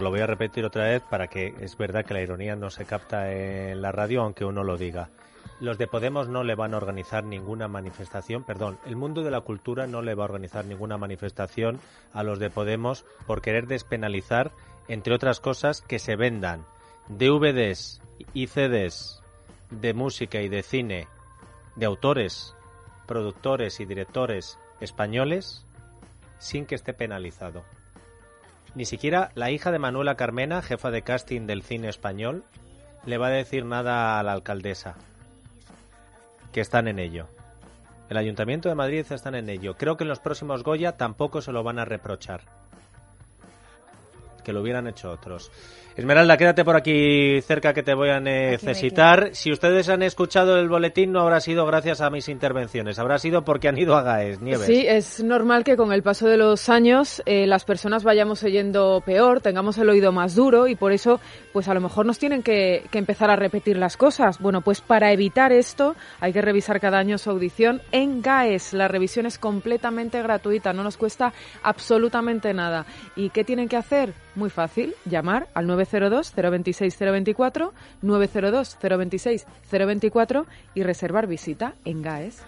lo voy a repetir otra vez para que es verdad que la ironía no se capta en la radio, aunque uno lo diga. Los de Podemos no le van a organizar ninguna manifestación, el mundo de la cultura no le va a organizar ninguna manifestación a los de Podemos por querer despenalizar, entre otras cosas, que se vendan DVDs y CDs de música y de cine de autores, productores y directores españoles sin que esté penalizado. Ni siquiera la hija de Manuela Carmena, jefa de casting del cine español, le va a decir nada a la alcaldesa, que están en ello. El Ayuntamiento de Madrid están en ello. Creo que en los próximos Goya tampoco se lo van a reprochar, que lo hubieran hecho otros. Esmeralda, quédate por aquí cerca que te voy a necesitar. Si ustedes han escuchado el boletín, no habrá sido gracias a mis intervenciones, habrá sido porque han ido a GAES. Nieves. Sí, es normal que con el paso de los años las personas vayamos oyendo peor, tengamos el oído más duro y por eso pues a lo mejor nos tienen que empezar a repetir las cosas. Bueno, pues para evitar esto hay que revisar cada año su audición en GAES. La revisión es completamente gratuita, no nos cuesta absolutamente nada. ¿Y qué tienen que hacer? Muy fácil, llamar al 902-026-024, 902-026-024 y reservar visita en GAES.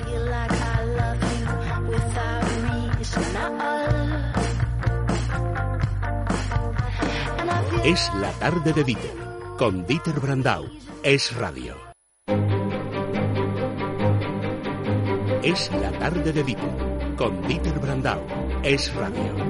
Es la tarde de Dieter, con Dieter Brandau. Es radio. Es la tarde de Dieter, con Dieter Brandau. Es radio.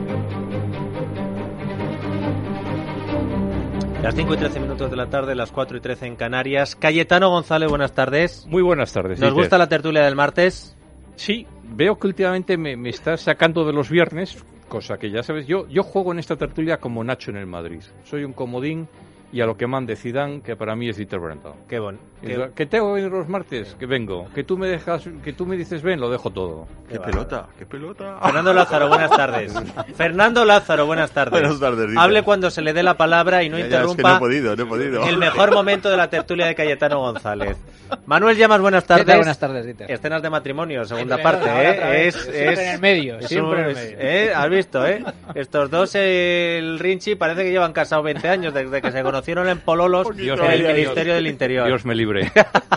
Las 5:13 de la tarde, las 4:13 en Canarias. Cayetano González, buenas tardes. Muy buenas tardes. ¿Nos gusta la tertulia del martes? Sí, veo que últimamente me estás sacando de los viernes, cosa que ya sabes. Yo juego en esta tertulia como Nacho en el Madrid. Soy un comodín y a lo que mande Zidane, que para mí es Dieter Brandau. Qué bueno. Que tengo que venir los martes, que vengo. Que tú me dices ven, lo dejo todo. ¡Qué pelota! ¡Qué pelota! Fernando Lázaro, buenas tardes. Fernando Lázaro, buenas tardes. Buenas tardes, Dieter. Hable cuando se le dé la palabra y no interrumpa. Es que no he podido. El mejor momento de la tertulia de Cayetano González. Manuel Llamas, buenas tardes. Buenas tardes, Dieter. Escenas de matrimonio, segunda parte, siempre en el medio, siempre en el medio. ¿Has visto, Estos dos, el Rinchi, parece que llevan casados 20 años, desde que se conocieron en Pololos en el Ministerio del Interior. Dios me libre.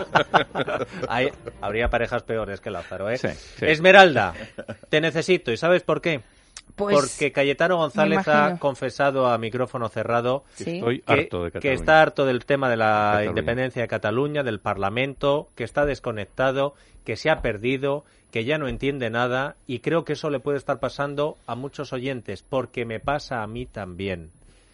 Habría parejas peores que Lázaro, Sí. Esmeralda, te necesito, ¿y sabes por qué? Pues, porque Cayetano González ha confesado a micrófono cerrado Estoy harto de Cataluña. Que está harto del tema de la independencia de Cataluña, del Parlamento, que está desconectado, que se ha perdido, que ya no entiende nada, y creo que eso le puede estar pasando a muchos oyentes, porque me pasa a mí también.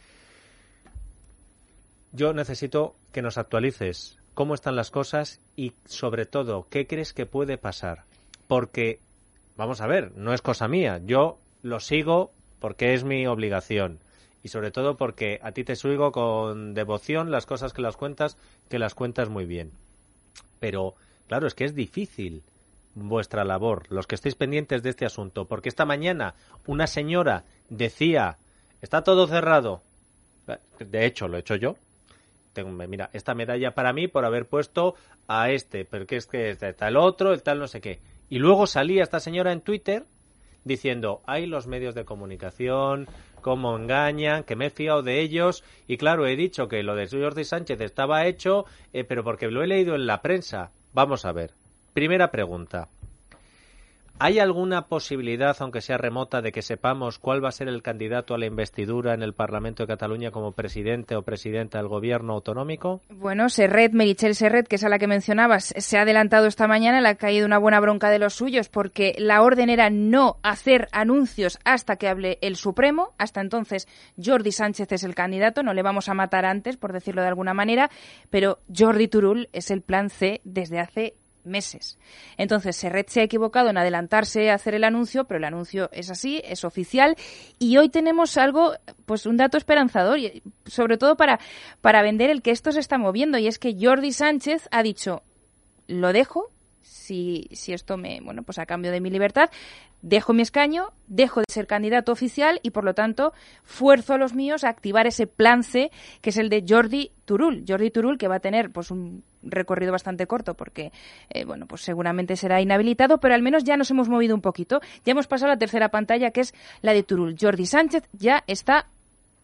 Yo necesito que nos actualices cómo están las cosas y, sobre todo, qué crees que puede pasar. Porque, vamos a ver, no es cosa mía. Yo lo sigo porque es mi obligación. Y, sobre todo, porque a ti te sigo con devoción las cosas que las cuentas muy bien. Pero, claro, es que es difícil vuestra labor, los que estéis pendientes de este asunto. Porque esta mañana una señora decía, está todo cerrado. De hecho, lo he hecho yo. Mira, esta medalla para mí por haber puesto a porque es que está el otro, el tal no sé qué. Y luego salía esta señora en Twitter diciendo, hay los medios de comunicación, cómo engañan, que me he fiado de ellos, y claro, he dicho que lo de Jordi Sánchez estaba hecho, pero porque lo he leído en la prensa. Vamos a ver. Primera pregunta. ¿Hay alguna posibilidad, aunque sea remota, de que sepamos cuál va a ser el candidato a la investidura en el Parlamento de Cataluña como presidente o presidenta del gobierno autonómico? Bueno, Meritxell Serret, que es a la que mencionabas, se ha adelantado esta mañana, le ha caído una buena bronca de los suyos porque la orden era no hacer anuncios hasta que hable el Supremo. Hasta entonces Jordi Sánchez es el candidato, no le vamos a matar antes, por decirlo de alguna manera, pero Jordi Turull es el plan C desde hace meses. Entonces, Serret se ha equivocado en adelantarse a hacer el anuncio, pero el anuncio es así, es oficial, y hoy tenemos algo, pues un dato esperanzador, y sobre todo para vender el que esto se está moviendo, y es que Jordi Sánchez ha dicho, lo dejo, si esto pues a cambio de mi libertad, dejo mi escaño, dejo de ser candidato oficial y, por lo tanto, fuerzo a los míos a activar ese plan C, que es el de Jordi Turull. Jordi Turull, que va a tener pues un recorrido bastante corto porque, pues seguramente será inhabilitado, pero al menos ya nos hemos movido un poquito. Ya hemos pasado a la tercera pantalla, que es la de Turull. Jordi Sánchez ya está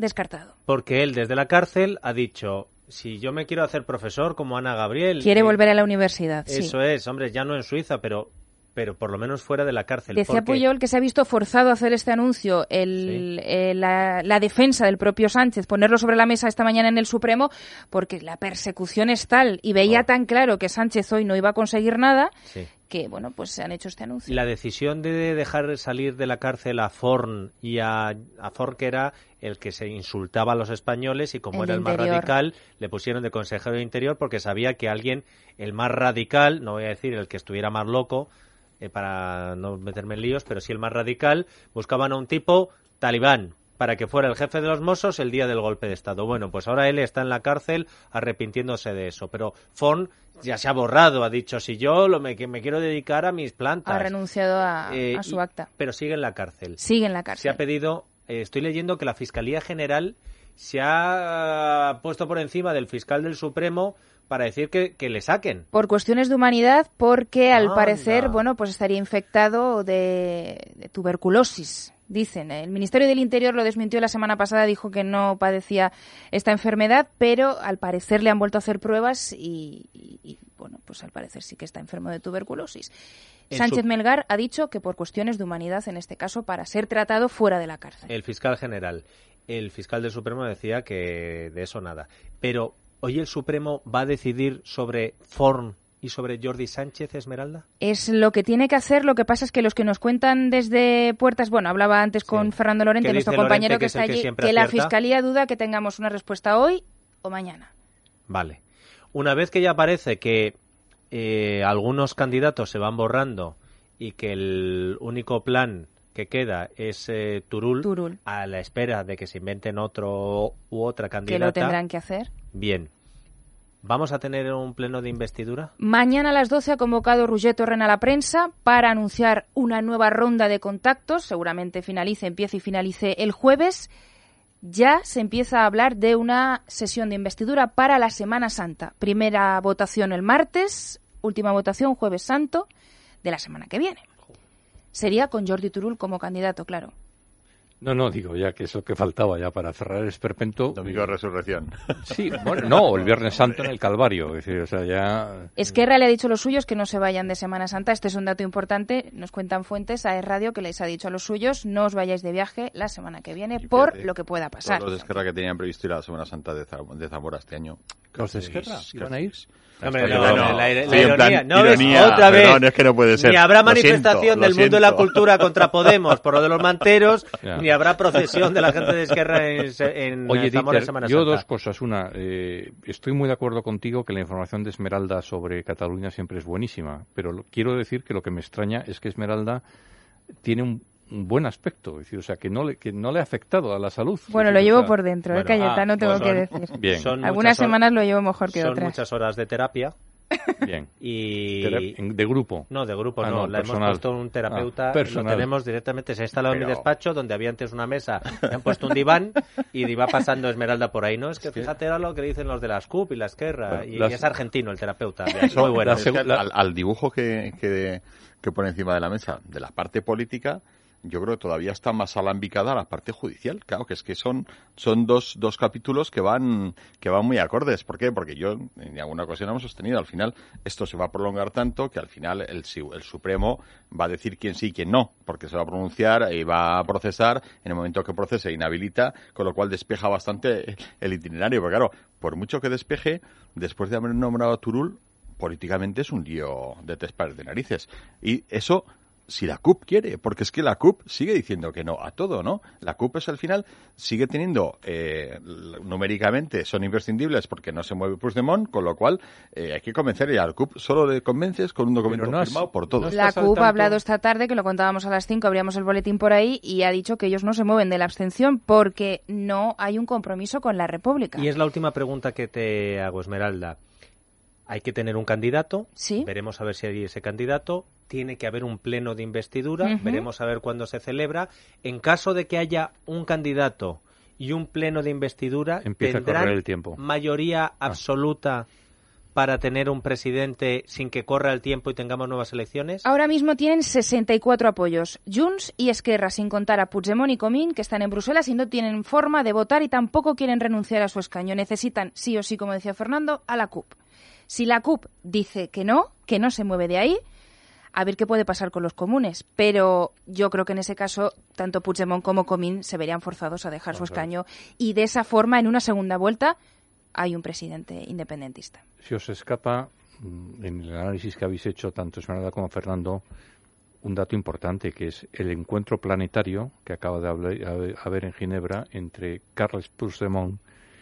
descartado. Porque él desde la cárcel ha dicho, si yo me quiero hacer profesor como Ana Gabriel... Quiere volver a la universidad, Eso es, hombre, ya no en Suiza, pero por lo menos fuera de la cárcel. Decía Pujol que se ha visto forzado a hacer este anuncio la defensa del propio Sánchez, ponerlo sobre la mesa esta mañana en el Supremo, porque la persecución es tal y veía tan claro que Sánchez hoy no iba a conseguir nada, que bueno, pues se han hecho este anuncio. La decisión de dejar salir de la cárcel a Forn y a Forn, que era el que se insultaba a los españoles y como era el más radical, le pusieron de consejero de Interior porque sabía que alguien, el más radical, no voy a decir el que estuviera más loco, para no meterme en líos, pero sí el más radical, buscaban a un tipo talibán para que fuera el jefe de los Mossos el día del golpe de Estado. Bueno, pues ahora él está en la cárcel arrepintiéndose de eso, pero Forn ya se ha borrado, ha dicho, si yo me quiero dedicar a mis plantas. Ha renunciado a su acta. Pero sigue en la cárcel. Sigue en la cárcel. Se ha pedido, estoy leyendo que la Fiscalía General se ha puesto por encima del fiscal del Supremo para decir que le saquen. Por cuestiones de humanidad, porque al parecer, bueno, pues estaría infectado de tuberculosis. Dicen, el Ministerio del Interior lo desmintió la semana pasada, dijo que no padecía esta enfermedad, pero al parecer le han vuelto a hacer pruebas y bueno, pues al parecer sí que está enfermo de tuberculosis. Sánchez Melgar ha dicho que por cuestiones de humanidad, en este caso, para ser tratado fuera de la cárcel. El fiscal general, el fiscal del Supremo decía que de eso nada. Pero ¿hoy el Supremo va a decidir sobre Forn y sobre Jordi Sánchez, Esmeralda? Es lo que tiene que hacer, lo que pasa es que los que nos cuentan desde puertas, bueno, hablaba antes con Fernando Lorente, nuestro compañero que está allí, que la Fiscalía duda que tengamos una respuesta hoy o mañana. Vale. Una vez que ya parece que algunos candidatos se van borrando y que el único plan que queda es Turull, a la espera de que se inventen otro u otra candidata. Que lo tendrán que hacer. Bien. ¿Vamos a tener un pleno de investidura? Mañana a las 12 ha convocado Roger Torrent a la prensa para anunciar una nueva ronda de contactos. Seguramente empiece y finalice el jueves. Ya se empieza a hablar de una sesión de investidura para la Semana Santa. Primera votación el martes, última votación Jueves Santo de la semana que viene. Sería con Jordi Turull como candidato, claro. No, digo ya que es lo que faltaba ya para cerrar el esperpento. Domingo de Resurrección. Sí, bueno, no, el Viernes Santo en el Calvario. Es decir, o sea, ya... Esquerra le ha dicho a los suyos que no se vayan de Semana Santa. Este es un dato importante. Nos cuentan fuentes a Radio que les ha dicho a los suyos no os vayáis de viaje la semana que viene por lo que pueda pasar. Los de Esquerra que tenían previsto ir a la Semana Santa de Zamora este año. ¿Los de Esquerra iban a ir? Hombre, la ironía. No, ironía, otra vez. No, es que no puede ser. Ni habrá manifestación del mundo de la cultura contra Podemos por lo de los manteros, ni habrá procesión de la gente de Esquerra en Zamora en Semana Santa. Yo dos cosas. Una, estoy muy de acuerdo contigo que la información de Esmeralda sobre Cataluña siempre es buenísima, pero quiero decir que lo que me extraña es que Esmeralda tiene un buen aspecto, es decir, o sea, que no le ha afectado a la salud. Bueno, lo llevo por dentro, Cayetano, tengo que decir. Bien. Algunas semanas lo llevo mejor que otras. Son muchas horas de terapia. Bien. Y ¿De grupo? No, de grupo no. La hemos puesto un terapeuta. Lo tenemos directamente. Se ha instalado en mi despacho, donde había antes una mesa. Le han puesto un diván y va pasando Esmeralda por ahí. No, es que fíjate ahora lo que dicen los de la SCUP y la Esquerra. Y es argentino el terapeuta. Es muy bueno. Es que al dibujo que pone encima de la mesa de la parte política, yo creo que todavía está más alambicada la parte judicial. Claro, que es que son dos capítulos que van muy acordes. ¿Por qué? Porque yo en alguna ocasión hemos sostenido, al final esto se va a prolongar tanto que al final el Supremo va a decir quién sí y quién no, porque se va a pronunciar y va a procesar. En el momento que procese inhabilita, con lo cual despeja bastante el itinerario. Porque claro, por mucho que despeje, después de haber nombrado a Turull, políticamente es un lío de tres pares de narices. Y eso, si la CUP quiere, porque es que la CUP sigue diciendo que no a todo, ¿no? La CUP es al final, sigue teniendo, numéricamente son imprescindibles porque no se mueve Puigdemont, con lo cual hay que convencer, y a la CUP solo le convences con un documento firmado por todos. La CUP ha hablado esta tarde, que lo contábamos a las 5, abríamos el boletín por ahí, y ha dicho que ellos no se mueven de la abstención porque no hay un compromiso con la República. Y es la última pregunta que te hago, Esmeralda. Hay que tener un candidato, ¿sí? Veremos a ver si hay ese candidato, tiene que haber un pleno de investidura, veremos a ver cuándo se celebra. En caso de que haya un candidato y un pleno de investidura, empieza tendrán a correr el tiempo. Mayoría absoluta para tener un presidente sin que corra el tiempo y tengamos nuevas elecciones? Ahora mismo tienen 64 apoyos, Junts y Esquerra, sin contar a Puigdemont y Comín, que están en Bruselas y no tienen forma de votar y tampoco quieren renunciar a su escaño. Necesitan, sí o sí, como decía Fernando, a la CUP. Si la CUP dice que no se mueve de ahí, a ver qué puede pasar con los comunes. Pero yo creo que en ese caso, tanto Puigdemont como Comín se verían forzados a dejar su escaño y de esa forma, en una segunda vuelta, hay un presidente independentista. Si os escapa, en el análisis que habéis hecho, tanto Esmeralda como Fernando, un dato importante, que es el encuentro planetario que acaba de haber en Ginebra entre Carles Puigdemont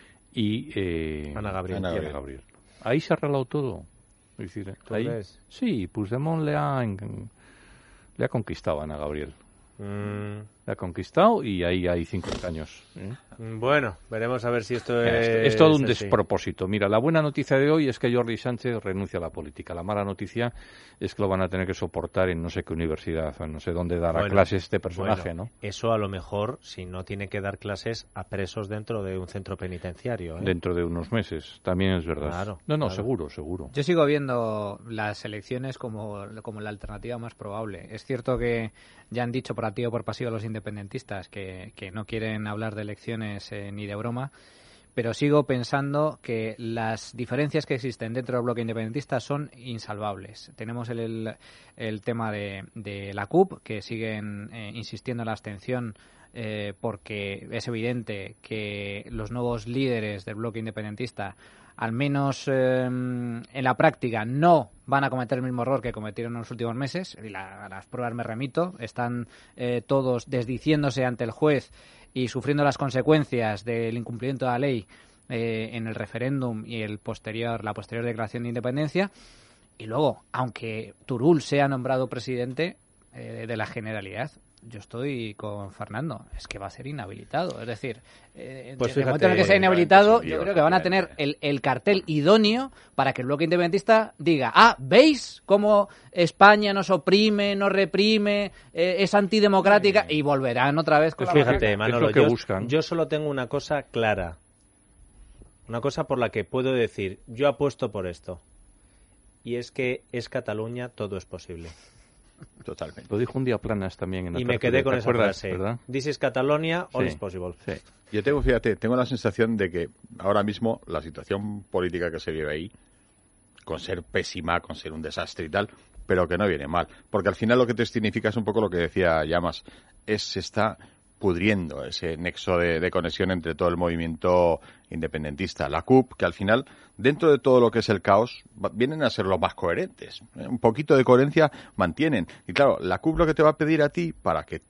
y Ana Gabriel. Ahí se ha arreglado todo. Es decir, ahí, sí, Puigdemont le ha conquistado a Ana Gabriel. La ha conquistado y ahí hay 5 años. Bueno, veremos a ver si esto es todo un así. despropósito. Mira, la buena noticia de hoy es que Jordi Sánchez renuncia a la política. La mala noticia es que lo van a tener que soportar en no sé qué universidad o no sé dónde dará clases este personaje, ¿no? Eso a lo mejor, si no tiene que dar clases a presos dentro de un centro penitenciario. Dentro de unos meses, también es verdad. Claro, claro. Seguro. Yo sigo viendo las elecciones como la alternativa más probable. Es cierto que ya han dicho por activo o por pasivo los independentistas que no quieren hablar de elecciones ni de broma, pero sigo pensando que las diferencias que existen dentro del bloque independentista son insalvables. Tenemos el tema de la CUP, que siguen insistiendo en la abstención porque es evidente que los nuevos líderes del bloque independentista, al menos en la práctica, no van a cometer el mismo error que cometieron en los últimos meses. Y a las pruebas me remito. Están todos desdiciéndose ante el juez y sufriendo las consecuencias del incumplimiento de la ley en el referéndum y la posterior declaración de independencia. Y luego, aunque Turull sea nombrado presidente de la Generalidad, yo estoy con Fernando, es que va a ser inhabilitado. Es decir, pues en el momento en el que sea inhabilitado, yo creo que van a tener el cartel idóneo para que el bloque independentista diga: ¿veis cómo España nos oprime, nos reprime, es antidemocrática? Y volverán otra vez con pues la fíjate, Manolo, que buscan. Yo solo tengo una cosa clara, una cosa por la que puedo decir, yo apuesto por esto, y es que es Cataluña, todo es posible. Totalmente. Lo dijo un día Planas también en la y me quedé con esa frase, ¿verdad? This is Catalonia, all is possible. Sí. Yo tengo la sensación de que ahora mismo la situación política que se vive ahí, con ser pésima, con ser un desastre y tal, pero que no viene mal, porque al final lo que te significa es un poco lo que decía Llamas, se está pudriendo ese nexo de conexión entre todo el movimiento independentista. La CUP, que al final, dentro de todo lo que es el caos, vienen a ser los más coherentes. Un poquito de coherencia mantienen. Y claro, la CUP lo que te va a pedir a ti para que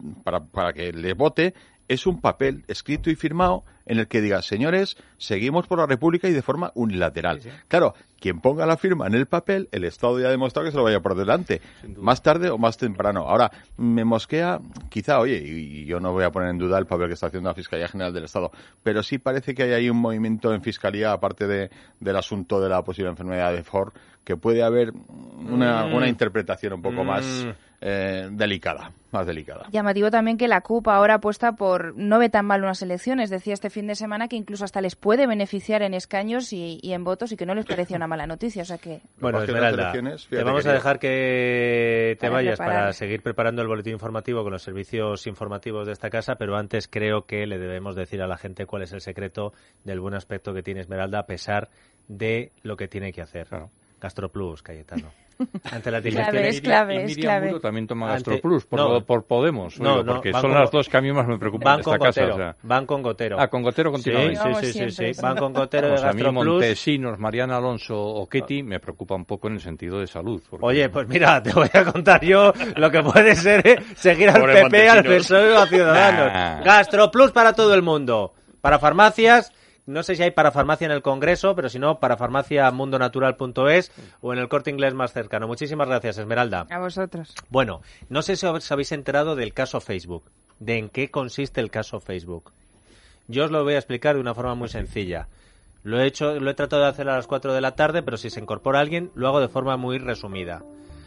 le vote es un papel escrito y firmado en el que diga: señores, seguimos por la República, y de forma unilateral. Sí. Claro, quien ponga la firma en el papel, el Estado ya ha demostrado que se lo vaya por delante, más tarde o más temprano. Ahora, me mosquea, quizá, y yo no voy a poner en duda el papel que está haciendo la Fiscalía General del Estado, pero sí parece que hay ahí un movimiento en Fiscalía, aparte del asunto de la posible enfermedad de Ford, que puede haber una interpretación un poco más delicada, más delicada. Llamativo también que la CUP ahora apuesta por no ve tan mal unas elecciones. Decía este fin de semana que incluso hasta les puede beneficiar en escaños y en votos, y que no les parecía una mala noticia. O sea que... Bueno, Esmeralda, te vamos a dejar que te vayas para seguir preparando el boletín informativo con los servicios informativos de esta casa, pero antes creo que le debemos decir a la gente cuál es el secreto del buen aspecto que tiene Esmeralda a pesar de lo que tiene que hacer. Claro. GastroPlus, Cayetano. Ante las es clave. Muro también toma GastroPlus por Podemos, porque son las dos que a mí más me preocupan de esta casa. O sea. Van con Gotero. Con Gotero continuamente. Sí. Van con Gotero de GastroPlus. A mí Montesinos, Mariana Alonso o Ketty me preocupa un poco en el sentido de salud. Oye, pues mira, te voy a contar yo lo que puede ser seguir al PP, al PSOE o a Ciudadanos. GastroPlus para todo el mundo. Para farmacias. No sé si hay para farmacia en el Congreso, pero si no, para farmaciamundonatural.es o en el Corte Inglés más cercano. Muchísimas gracias, Esmeralda. A vosotros. Bueno, no sé si os habéis enterado del caso Facebook, de en qué consiste el caso Facebook. Yo os lo voy a explicar de una forma muy sencilla. Lo he tratado de hacer a las 4 de la tarde, pero si se incorpora alguien, lo hago de forma muy resumida.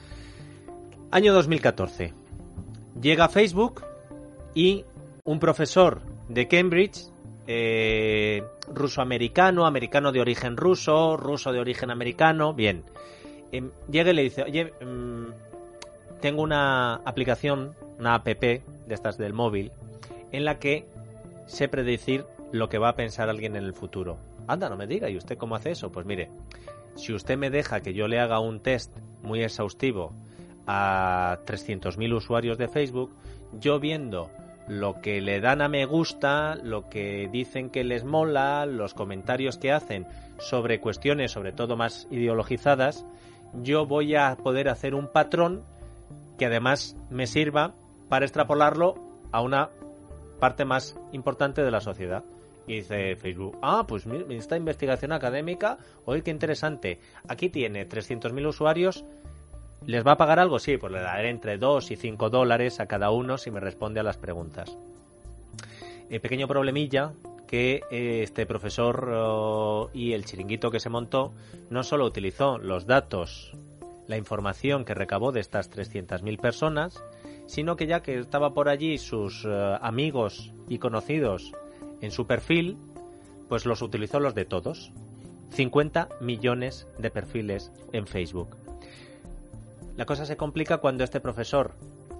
Año 2014. Llega Facebook y un profesor de Cambridge ruso-americano, americano de origen ruso, ruso de origen americano, bien. Llega y le dice, oye, tengo una aplicación, una app de estas del móvil, en la que sé predecir lo que va a pensar alguien en el futuro. Anda, no me diga, ¿y usted cómo hace eso? Pues mire, si usted me deja que yo le haga un test muy exhaustivo a 300.000 usuarios de Facebook, yo viendo lo que le dan a me gusta, lo que dicen que les mola, los comentarios que hacen sobre cuestiones, sobre todo más ideologizadas, yo voy a poder hacer un patrón que además me sirva para extrapolarlo a una parte más importante de la sociedad. Y dice Facebook, pues esta investigación académica, oye, qué interesante, aquí tiene 300.000 usuarios, ¿les va a pagar algo? Sí, pues le daré entre $2 y $5 a cada uno si me responde a las preguntas. Pequeño problemilla, que este profesor y el chiringuito que se montó no solo utilizó los datos, la información que recabó de estas 300.000 personas, sino que ya que estaba por allí sus amigos y conocidos en su perfil, pues los utilizó los de todos. 50 millones de perfiles en Facebook. La cosa se complica cuando este profesor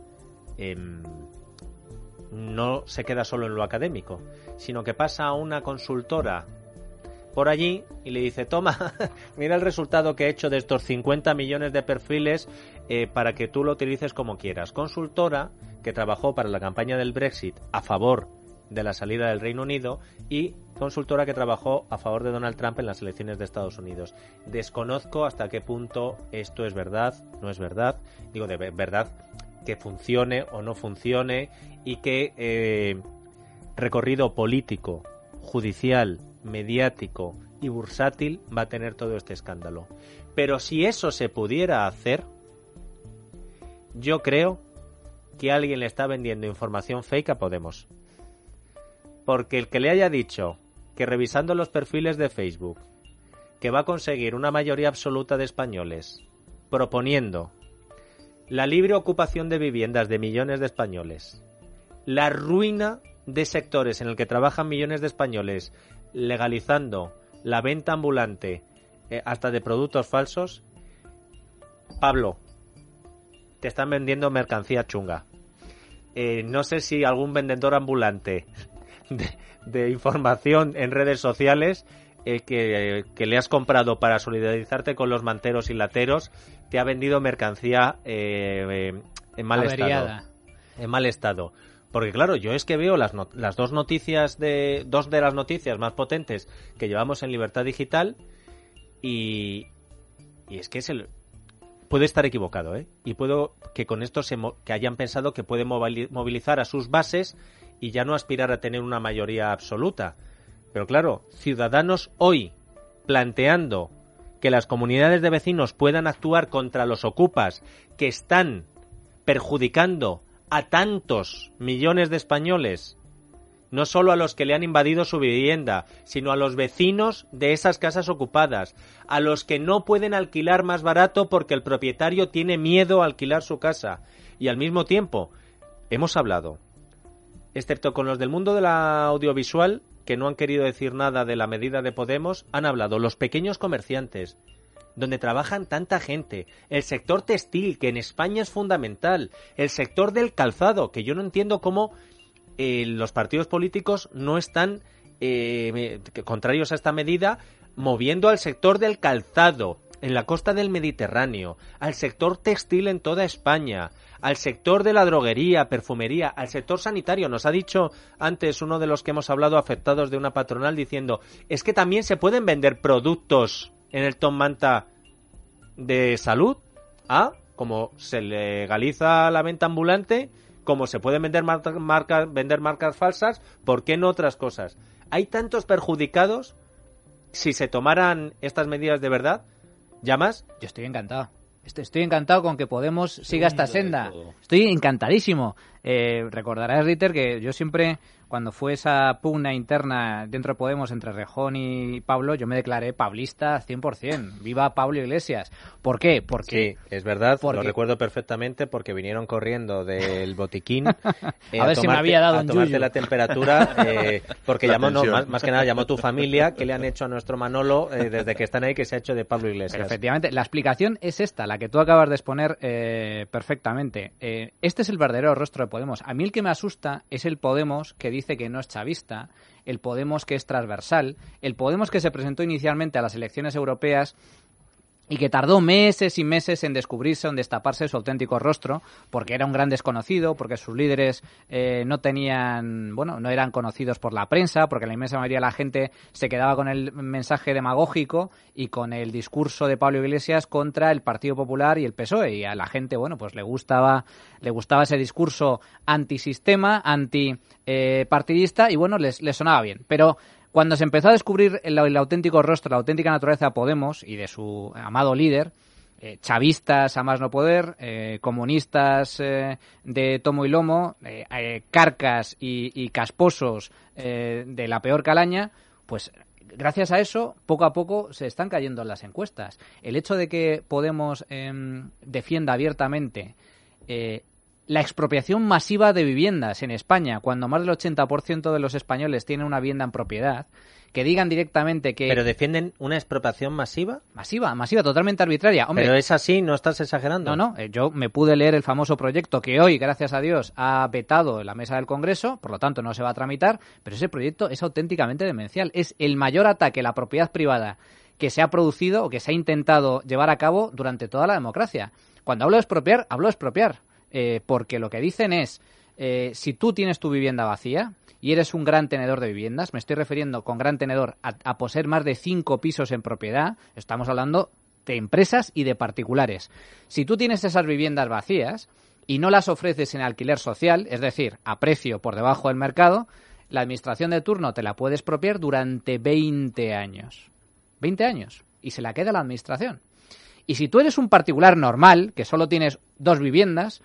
no se queda solo en lo académico, sino que pasa a una consultora por allí y le dice, toma, mira el resultado que he hecho de estos 50 millones de perfiles para que tú lo utilices como quieras. Consultora que trabajó para la campaña del Brexit a favor de la salida del Reino Unido y consultora que trabajó a favor de Donald Trump en las elecciones de Estados Unidos. Desconozco hasta qué punto esto es verdad, no es verdad, digo de verdad que funcione o no funcione y qué recorrido político, judicial, mediático y bursátil va a tener todo este escándalo. Pero si eso se pudiera hacer, yo creo que alguien le está vendiendo información fake a Podemos. Porque el que le haya dicho que revisando los perfiles de Facebook, que va a conseguir una mayoría absoluta de españoles, proponiendo la libre ocupación de viviendas de millones de españoles, la ruina de sectores en el que trabajan millones de españoles, legalizando la venta ambulante hasta de productos falsos, Pablo, te están vendiendo mercancía chunga. No sé si algún vendedor ambulante de información en redes sociales que le has comprado para solidarizarte con los manteros y lateros te ha vendido mercancía en mal averiada. estado. En mal estado. Porque claro, yo es que veo las dos noticias dos de las noticias más potentes que llevamos en Libertad Digital y es que puede estar equivocado, y puedo que con esto que hayan pensado que puede movilizar a sus bases y ya no aspirar a tener una mayoría absoluta. Pero claro, Ciudadanos hoy planteando que las comunidades de vecinos puedan actuar contra los ocupas que están perjudicando a tantos millones de españoles, no solo a los que le han invadido su vivienda, sino a los vecinos de esas casas ocupadas, a los que no pueden alquilar más barato porque el propietario tiene miedo a alquilar su casa. Y al mismo tiempo, hemos hablado, excepto con los del mundo de la audiovisual, que no han querido decir nada de la medida de Podemos, han hablado los pequeños comerciantes, donde trabajan tanta gente, el sector textil, que en España es fundamental, el sector del calzado, que yo no entiendo cómo los partidos políticos no están, contrarios a esta medida, moviendo al sector del calzado en la costa del Mediterráneo, al sector textil en toda España, al sector de la droguería, perfumería, al sector sanitario. Nos ha dicho antes uno de los que hemos hablado afectados de una patronal diciendo, es que también se pueden vender productos en el Top Manta de salud, como se legaliza la venta ambulante, como se pueden vender marcas falsas, ¿por qué no otras cosas? Hay tantos perjudicados, si se tomaran estas medidas de verdad. ¿Llamas? Yo estoy encantado. Estoy encantado con que Podemos siga esta senda. Estoy encantadísimo. Recordarás, Dieter, que yo siempre, cuando fue esa pugna interna dentro de Podemos entre Rejón y Pablo, yo me declaré pablista 100%. ¡Viva Pablo Iglesias! ¿Por qué? Sí, es verdad, lo recuerdo perfectamente porque vinieron corriendo del botiquín a ver si me había dado un tomarte yuyu. la temperatura, porque llamó, más que nada llamó tu familia, que le han hecho a nuestro Manolo desde que están ahí, que se ha hecho de Pablo Iglesias. Pero efectivamente, la explicación es esta, la que tú acabas de exponer perfectamente. Este es el verdadero rostro de Podemos. A mí el que me asusta es el Podemos que dice que no es chavista, el Podemos que es transversal, el Podemos que se presentó inicialmente a las elecciones europeas y que tardó meses y meses en descubrirse, en destaparse su auténtico rostro, porque era un gran desconocido, porque sus líderes no eran conocidos por la prensa, porque la inmensa mayoría de la gente se quedaba con el mensaje demagógico y con el discurso de Pablo Iglesias contra el Partido Popular y el PSOE, y a la gente, le gustaba ese discurso antisistema, antipartidista, y les sonaba bien. Pero cuando se empezó a descubrir el auténtico rostro, la auténtica naturaleza de Podemos y de su amado líder, chavistas a más no poder, comunistas de tomo y lomo, carcas y casposos de la peor calaña, pues gracias a eso, poco a poco se están cayendo en las encuestas. El hecho de que Podemos defienda abiertamente la expropiación masiva de viviendas en España, cuando más del 80% de los españoles tienen una vivienda en propiedad, que digan directamente que... ¿Pero defienden una expropiación masiva? Masiva, totalmente arbitraria. Hombre, pero es así, ¿no estás exagerando? No, yo me pude leer el famoso proyecto que hoy, gracias a Dios, ha vetado en la mesa del Congreso, por lo tanto no se va a tramitar, pero ese proyecto es auténticamente demencial. Es el mayor ataque a la propiedad privada que se ha producido o que se ha intentado llevar a cabo durante toda la democracia. Cuando hablo de expropiar. Porque lo que dicen es, si tú tienes tu vivienda vacía y eres un gran tenedor de viviendas, me estoy refiriendo con gran tenedor a poseer más de 5 pisos en propiedad, estamos hablando de empresas y de particulares. Si tú tienes esas viviendas vacías y no las ofreces en alquiler social, es decir, a precio por debajo del mercado, la administración de turno te la puede expropiar durante 20 años. 20 años. Y se la queda la administración. Y si tú eres un particular normal, que solo tienes 2 viviendas,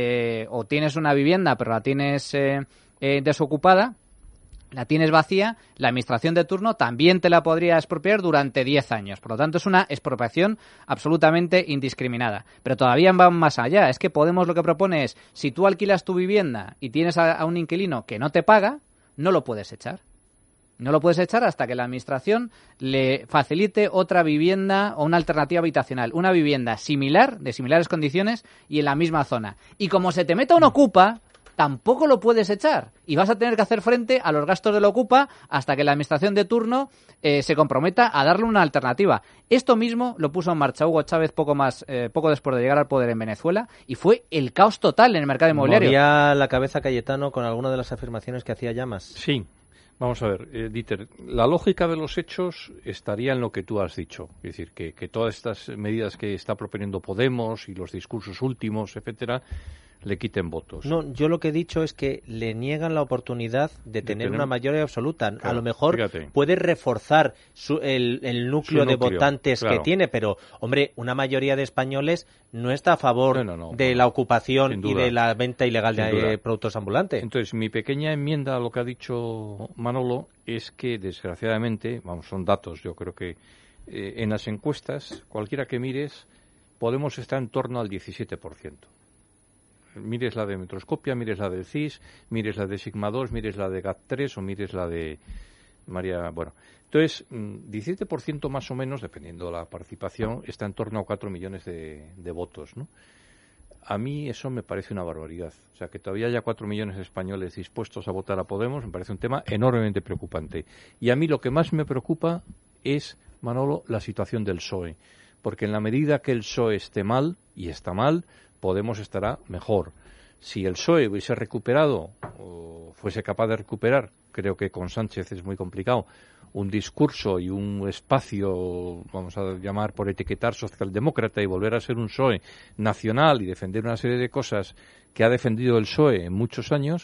o tienes una vivienda pero la tienes desocupada, la tienes vacía, la administración de turno también te la podría expropiar durante 10 años. Por lo tanto, es una expropiación absolutamente indiscriminada. Pero todavía van más allá. Es que Podemos lo que propone es, si tú alquilas tu vivienda y tienes a un inquilino que no te paga, no lo puedes echar. No lo puedes echar hasta que la administración le facilite otra vivienda o una alternativa habitacional. Una vivienda similar, de similares condiciones y en la misma zona. Y como se te meta un ocupa, tampoco lo puedes echar. Y vas a tener que hacer frente a los gastos del ocupa hasta que la administración de turno se comprometa a darle una alternativa. Esto mismo lo puso en marcha Hugo Chávez poco después de llegar al poder en Venezuela y fue el caos total en el mercado inmobiliario. ¿Movía la cabeza Cayetano con alguna de las afirmaciones que hacía Llamas? Sí. Vamos a ver, Dieter, la lógica de los hechos estaría en lo que tú has dicho. Es decir, que todas estas medidas que está proponiendo Podemos y los discursos últimos, etcétera, le quiten votos. No, yo lo que he dicho es que le niegan la oportunidad de tener una mayoría absoluta. Claro, a lo mejor puede reforzar el núcleo de votantes que tiene, pero, hombre, una mayoría de españoles no está a favor de la ocupación y de la venta ilegal de productos ambulantes. Entonces, mi pequeña enmienda a lo que ha dicho Manolo es que, desgraciadamente, son datos, yo creo que en las encuestas, cualquiera que mires, Podemos estar en torno al 17%. Mires la de Metroscopia, mires la del CIS, mires la de Sigma 2, mires la de GAT3 o mires la de María... Bueno, entonces, 17% más o menos, dependiendo de la participación, está en torno a 4 millones de votos, ¿no? A mí eso me parece una barbaridad. O sea, que todavía haya 4 millones de españoles dispuestos a votar a Podemos me parece un tema enormemente preocupante. Y a mí lo que más me preocupa es, Manolo, la situación del PSOE. Porque en la medida que el PSOE esté mal, y está mal, Podemos estará mejor. Si el PSOE hubiese recuperado, o fuese capaz de recuperar, creo que con Sánchez es muy complicado, un discurso y un espacio, vamos a llamar por etiquetar, socialdemócrata y volver a ser un PSOE nacional y defender una serie de cosas que ha defendido el PSOE en muchos años,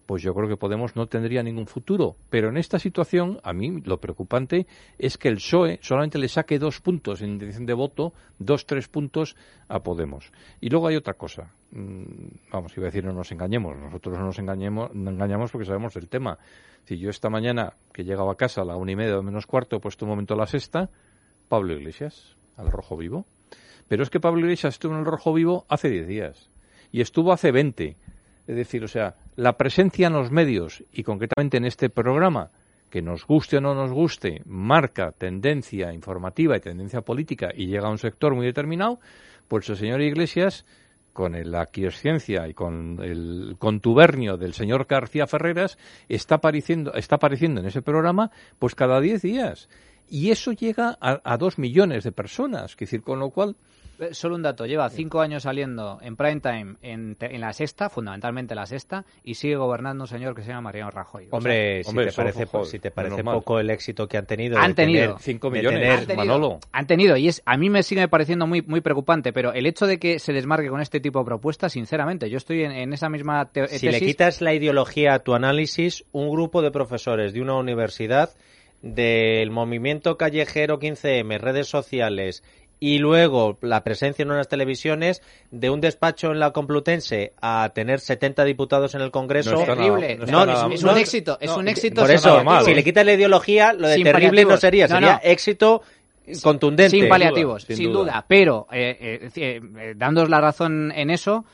pues yo creo que Podemos no tendría ningún futuro. Pero en esta situación, a mí lo preocupante es que el PSOE solamente le saque 2 puntos en intención de voto, 2-3 puntos a Podemos. Y luego hay otra cosa. Vamos, iba a decir no nos engañemos. Nosotros no nos engañamos porque sabemos del tema. Si yo esta mañana, que llegaba a casa a la 1:30 menos cuarto, he puesto un momento a la sexta, Pablo Iglesias, al rojo vivo. Pero es que Pablo Iglesias estuvo en el rojo vivo hace 10 días. Y estuvo hace 20. Es decir, o sea, la presencia en los medios y concretamente en este programa, que nos guste o no nos guste, marca tendencia informativa y tendencia política y llega a un sector muy determinado, pues el señor Iglesias, con la aquiescencia y con el contubernio del señor García Ferreras, está apareciendo en ese programa pues cada 10 días. Y eso llega a 2 millones de personas, es decir, con lo cual... Solo un dato, lleva 5 años saliendo en prime time en la sexta, fundamentalmente la sexta, y sigue gobernando un señor que se llama Mariano Rajoy. Hombre, o sea, si te parece poco el éxito que han tenido. Han tenido 5 millones, Manolo. Han tenido, y a mí me sigue pareciendo muy preocupante, pero el hecho de que se les marque con este tipo de propuestas, sinceramente, yo estoy en esa misma tesis. Si le quitas la ideología a tu análisis, un grupo de profesores de una universidad, del movimiento callejero 15M, redes sociales, y luego la presencia en unas televisiones, de un despacho en la Complutense a tener 70 diputados en el Congreso. No es terrible. Es un éxito. Es un éxito. Por eso, si le quitas la ideología, lo de sin terrible no sería. Sería éxito contundente. Sin paliativos, sin duda. Pero, dándoos la razón en eso,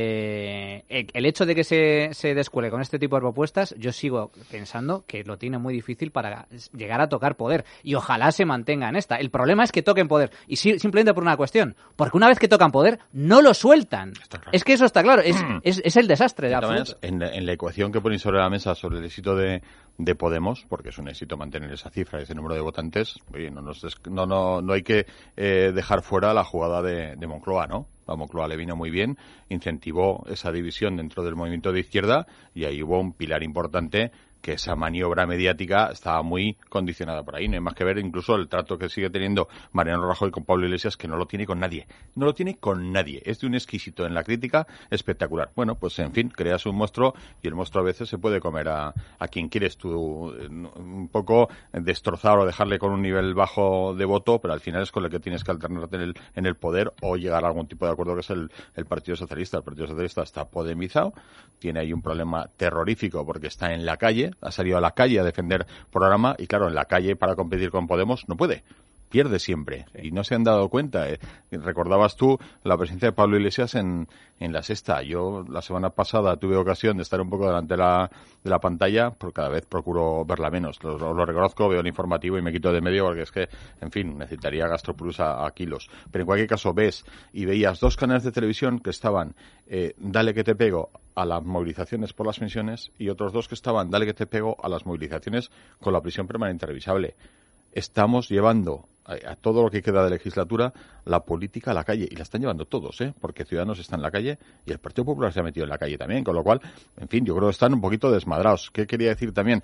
el hecho de que se descuele con este tipo de propuestas, yo sigo pensando que lo tiene muy difícil para llegar a tocar poder, y ojalá se mantenga en esta. El problema es que toquen poder, y simplemente por una cuestión, porque una vez que tocan poder no lo sueltan. Claro. Es que eso está claro, es el desastre de absoluto. En la ecuación que ponéis sobre la mesa sobre el éxito de Podemos, porque es un éxito mantener esa cifra, ese número de votantes, oye, no hay que dejar fuera la jugada de Moncloa, ¿no? A Moncloa le vino muy bien, incentivó esa división dentro del movimiento de izquierda, y ahí hubo un pilar importante, que esa maniobra mediática estaba muy condicionada por ahí. No hay más que ver incluso el trato que sigue teniendo Mariano Rajoy con Pablo Iglesias, que no lo tiene con nadie. No lo tiene con nadie. Es de un exquisito en la crítica espectacular. Bueno, pues en fin, creas un monstruo, y el monstruo a veces se puede comer a quien quieres tú un poco destrozar o dejarle con un nivel bajo de voto, pero al final es con el que tienes que alternarte en el poder o llegar a algún tipo de acuerdo, que es el Partido Socialista. El Partido Socialista está podemizado, tiene ahí un problema terrorífico porque está en la calle, ha salido a la calle a defender programa, y claro, en la calle para competir con Podemos no puede. Pierde siempre, y no se han dado cuenta. Recordabas tú la presencia de Pablo Iglesias en la sexta. Yo la semana pasada tuve ocasión de estar un poco delante de la pantalla, porque cada vez procuro verla menos. Lo reconozco, veo el informativo y me quito de medio, porque es que, en fin, necesitaría GastroPlus a kilos. Pero en cualquier caso veías 2 canales de televisión que estaban dale que te pego a las movilizaciones por las pensiones, y otros 2 que estaban dale que te pego a las movilizaciones con la prisión permanente revisable. Estamos llevando a todo lo que queda de legislatura la política a la calle, y la están llevando todos, porque Ciudadanos está en la calle y el Partido Popular se ha metido en la calle también, con lo cual, en fin, yo creo que están un poquito desmadrados. ¿Qué quería decir también?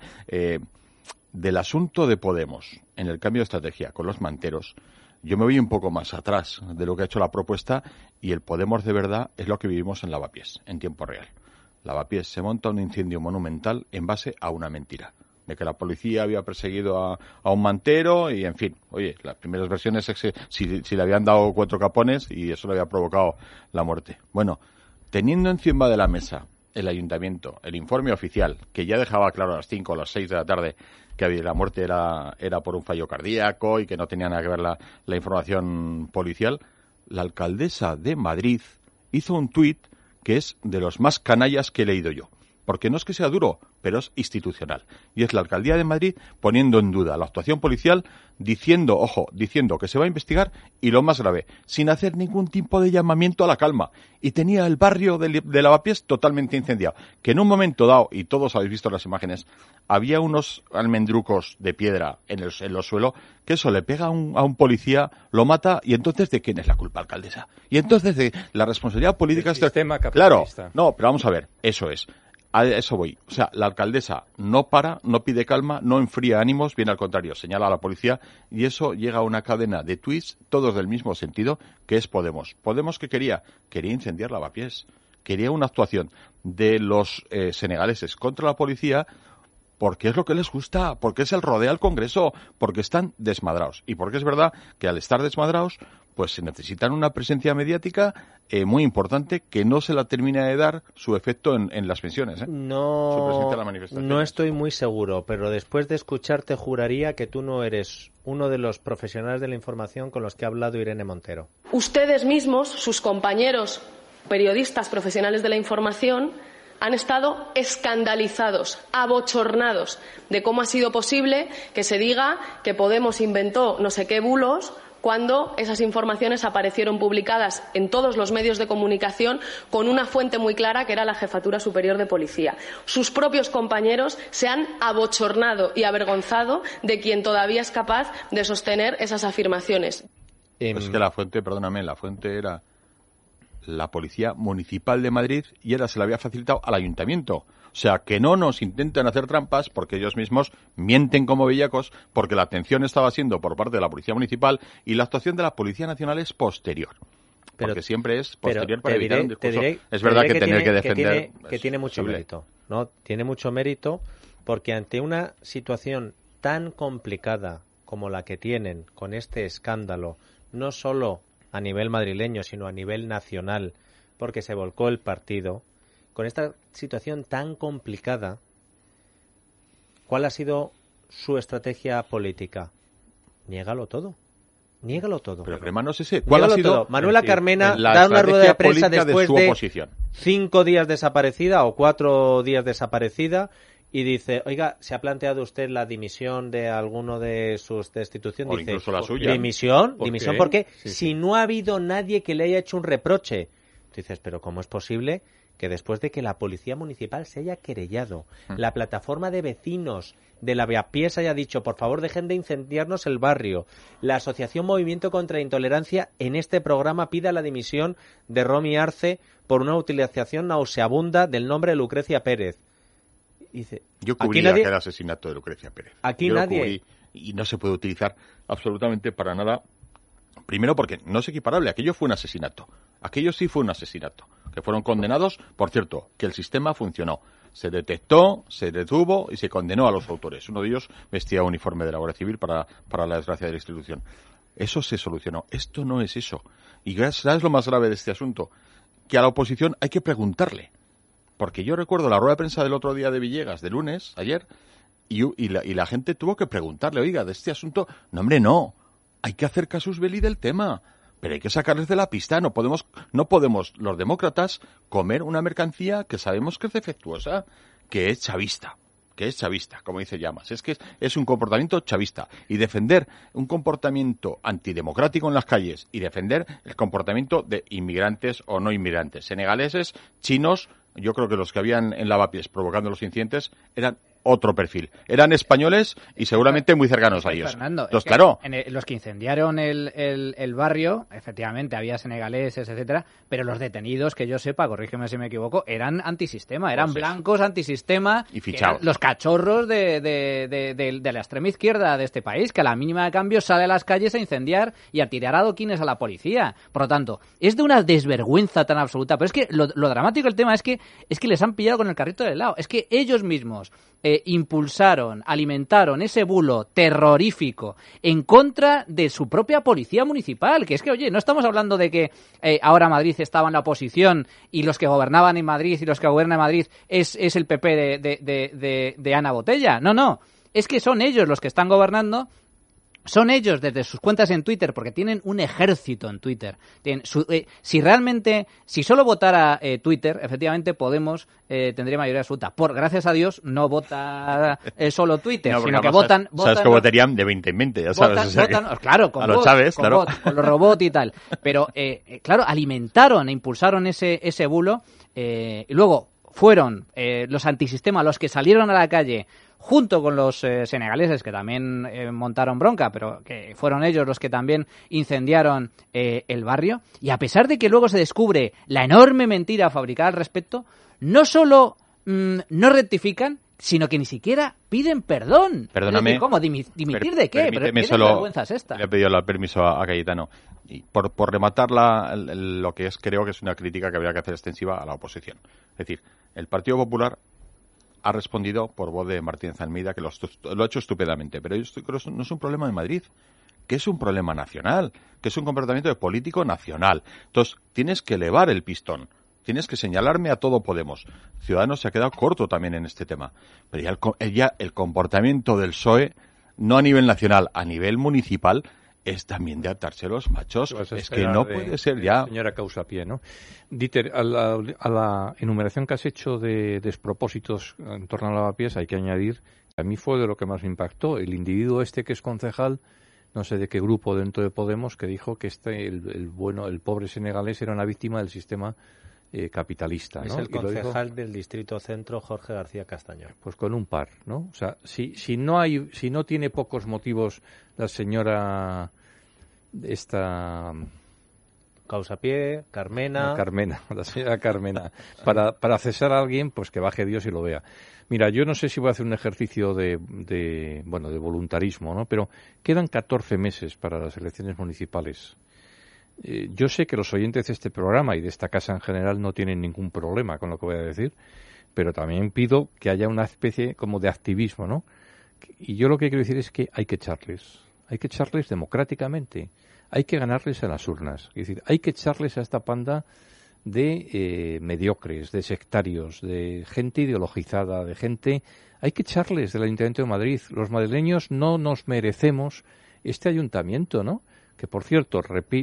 Del asunto de Podemos en el cambio de estrategia con los manteros, yo me voy un poco más atrás de lo que ha hecho la propuesta, y el Podemos de verdad es lo que vivimos en Lavapiés, en tiempo real. Lavapiés se monta un incendio monumental en base a una mentira, de que la policía había perseguido a un mantero, y en fin, oye, las primeras versiones es que si le habían dado 4 capones y eso le había provocado la muerte. Bueno, teniendo encima de la mesa el ayuntamiento el informe oficial, que ya dejaba claro a las 5 o las 6 de la tarde que la muerte era por un fallo cardíaco y que no tenía nada que ver la información policial, la alcaldesa de Madrid hizo un tuit que es de los más canallas que he leído yo. Porque no es que sea duro, pero es institucional. Y es la Alcaldía de Madrid poniendo en duda la actuación policial, diciendo que se va a investigar, y lo más grave, sin hacer ningún tipo de llamamiento a la calma. Y tenía el barrio de Lavapiés totalmente incendiado. Que en un momento dado, y todos habéis visto las imágenes, había unos almendrucos de piedra en los suelos, que eso le pega a un policía, lo mata, y entonces ¿de quién es la culpa, alcaldesa? Y entonces de la responsabilidad política... El sistema capitalista. Claro, no, pero vamos a ver, eso es. A eso voy. O sea, la alcaldesa no para, no pide calma, no enfría ánimos, bien al contrario, señala a la policía, y eso llega a una cadena de tuits, todos del mismo sentido, que es Podemos. ¿Podemos qué quería? Quería incendiar Lavapiés. quería una actuación de los senegaleses contra la policía porque es lo que les gusta, porque es el rodeo al Congreso, porque están desmadrados. Y porque es verdad que al estar desmadrados, pues se necesitan una presencia mediática muy importante que no se la termina de dar su efecto en las pensiones. No estoy muy seguro, pero después de escucharte juraría que tú no eres uno de los profesionales de la información con los que ha hablado Irene Montero. Ustedes mismos, sus compañeros periodistas profesionales de la información, han estado escandalizados, abochornados de cómo ha sido posible que se diga que Podemos inventó no sé qué bulos cuando esas informaciones aparecieron publicadas en todos los medios de comunicación con una fuente muy clara que era la Jefatura Superior de Policía. Sus propios compañeros se han abochornado y avergonzado de quien todavía es capaz de sostener esas afirmaciones. Es que la fuente era la Policía Municipal de Madrid y ahora se la había facilitado al Ayuntamiento. O sea, que no nos intenten hacer trampas porque ellos mismos mienten como bellacos, porque la atención estaba siendo por parte de la Policía Municipal y la actuación de la Policía Nacional es posterior. Porque siempre es posterior para evitar un discurso. Es verdad que tener que defender... Que tiene mucho mérito, ¿no? Tiene mucho mérito porque ante una situación tan complicada como la que tienen con este escándalo, no solo a nivel madrileño, sino a nivel nacional, porque se volcó el partido. Con esta situación tan complicada, ¿cuál ha sido su estrategia política? Niégalo todo. Pero el problema no es ese. ¿Cuál ha sido? Todo. Manuela Carmena da una rueda de prensa después de 5 días desaparecida o 4 días desaparecida y dice, oiga, ¿se ha planteado usted la dimisión de alguno de sus destituciones? O dice, incluso la suya. ¿Dimisión? ¿Por qué? Sí. Si no ha habido nadie que le haya hecho un reproche. Dices, pero ¿cómo es posible que después de que la Policía Municipal se haya querellado, la plataforma de vecinos de Lavapiés haya dicho, por favor, dejen de incendiarnos el barrio, la Asociación Movimiento contra la Intolerancia en este programa pida la dimisión de Romy Arce por una utilización nauseabunda del nombre de Lucrecia Pérez? Dice, yo cubría aquel asesinato de Lucrecia Pérez. Aquí nadie. Cubrí, y no se puede utilizar absolutamente para nada. Primero porque no es equiparable. Aquello fue un asesinato. Aquello sí fue un asesinato. Que fueron condenados, por cierto, que el sistema funcionó. Se detectó, se detuvo y se condenó a los autores. Uno de ellos vestía uniforme de la Guardia Civil para la desgracia de la institución. Eso se solucionó. Esto no es eso. Y ¿sabes lo más grave de este asunto? Que a la oposición hay que preguntarle. Porque yo recuerdo la rueda de prensa del otro día de Villegas, de lunes, ayer, y la gente tuvo que preguntarle, oiga, de este asunto, no hombre, no, hay que hacer casus belli del tema, pero hay que sacarles de la pista, no podemos los demócratas comer una mercancía que sabemos que es defectuosa, que es chavista, como dice Llamas, es que es un comportamiento chavista, y defender un comportamiento antidemocrático en las calles, y defender el comportamiento de inmigrantes o no inmigrantes, senegaleses, chinos. Yo creo que los que habían en Lavapiés provocando los incidentes eran otro perfil. Eran españoles y seguramente muy cercanos a ellos. Fernando, entonces, claro. Los que incendiaron el barrio, efectivamente, había senegaleses, etcétera, pero los detenidos, que yo sepa, corrígeme si me equivoco, eran antisistema, eran blancos antisistema, y fichados. Los cachorros de la extrema izquierda de este país, que a la mínima de cambio sale a las calles a incendiar y a tirar adoquines a la policía. Por lo tanto, es de una desvergüenza tan absoluta. Pero es que lo dramático del tema es que les han pillado con el carrito de helado. Es que ellos mismos impulsaron, alimentaron ese bulo terrorífico en contra de su propia policía municipal, que es que, oye, no estamos hablando de que ahora Madrid estaba en la oposición y los que gobernaban en Madrid y los que gobiernan en Madrid es el PP de Ana Botella. No, es que son ellos los que están gobernando. Son ellos desde sus cuentas en Twitter, porque tienen un ejército en Twitter. Si solo votara Twitter, efectivamente Podemos tendría mayoría absoluta. Gracias a Dios no vota solo Twitter, no, sino que votan... Sabes que votaría de 20 en 20, ya sabes. Claro, con a los Chávez, claro. Con los robots y tal. Pero, claro, alimentaron e impulsaron ese bulo. Y luego fueron los antisistemas los que salieron a la calle junto con los senegaleses, que también montaron bronca, pero que fueron ellos los que también incendiaron el barrio. Y a pesar de que luego se descubre la enorme mentira fabricada al respecto, no solo no rectifican, sino que ni siquiera piden perdón. Perdóname. Es decir, ¿cómo? ¿Dimitir de qué? ¿Pero qué vergüenza es esta? Le he pedido el permiso a Cayetano. Y por rematar lo que creo que es una crítica que habría que hacer extensiva a la oposición. Es decir, el Partido Popular ha respondido por voz de Martínez Almeida, que lo ha hecho estupendamente. Pero esto no es un problema de Madrid, que es un problema nacional, que es un comportamiento de político nacional. Entonces, tienes que elevar el pistón. Tienes que señalarme a todo Podemos. Ciudadanos se ha quedado corto también en este tema. Pero ya el comportamiento del PSOE, no a nivel nacional, a nivel municipal, es también de atarse los machos. Es que no puede ser ya. Señora Causapié, ¿no? Dieter, a la enumeración que has hecho de despropósitos en torno a Lavapiés hay que añadir, a mí fue de lo que más me impactó, el individuo este que es concejal, no sé de qué grupo dentro de Podemos, que dijo que el pobre senegalés era una víctima del sistema capitalista, ¿no? Es el concejal del Distrito Centro, Jorge García Castañón. Pues con un par, ¿no? O sea, si no tiene pocos motivos la señora Causapié, Carmena, la señora Carmena, para cesar a alguien, pues que baje Dios y lo vea. Mira, yo no sé si voy a hacer un ejercicio de voluntarismo, ¿no? Pero quedan 14 meses para las elecciones municipales. Yo sé que los oyentes de este programa y de esta casa en general no tienen ningún problema con lo que voy a decir, pero también pido que haya una especie como de activismo, ¿no? Y yo lo que quiero decir es que hay que echarles democráticamente, hay que ganarles en las urnas, es decir, hay que echarles a esta panda de mediocres, de sectarios, de gente ideologizada, hay que echarles del Ayuntamiento de Madrid. Los madrileños no nos merecemos este ayuntamiento, ¿no? Que, por cierto,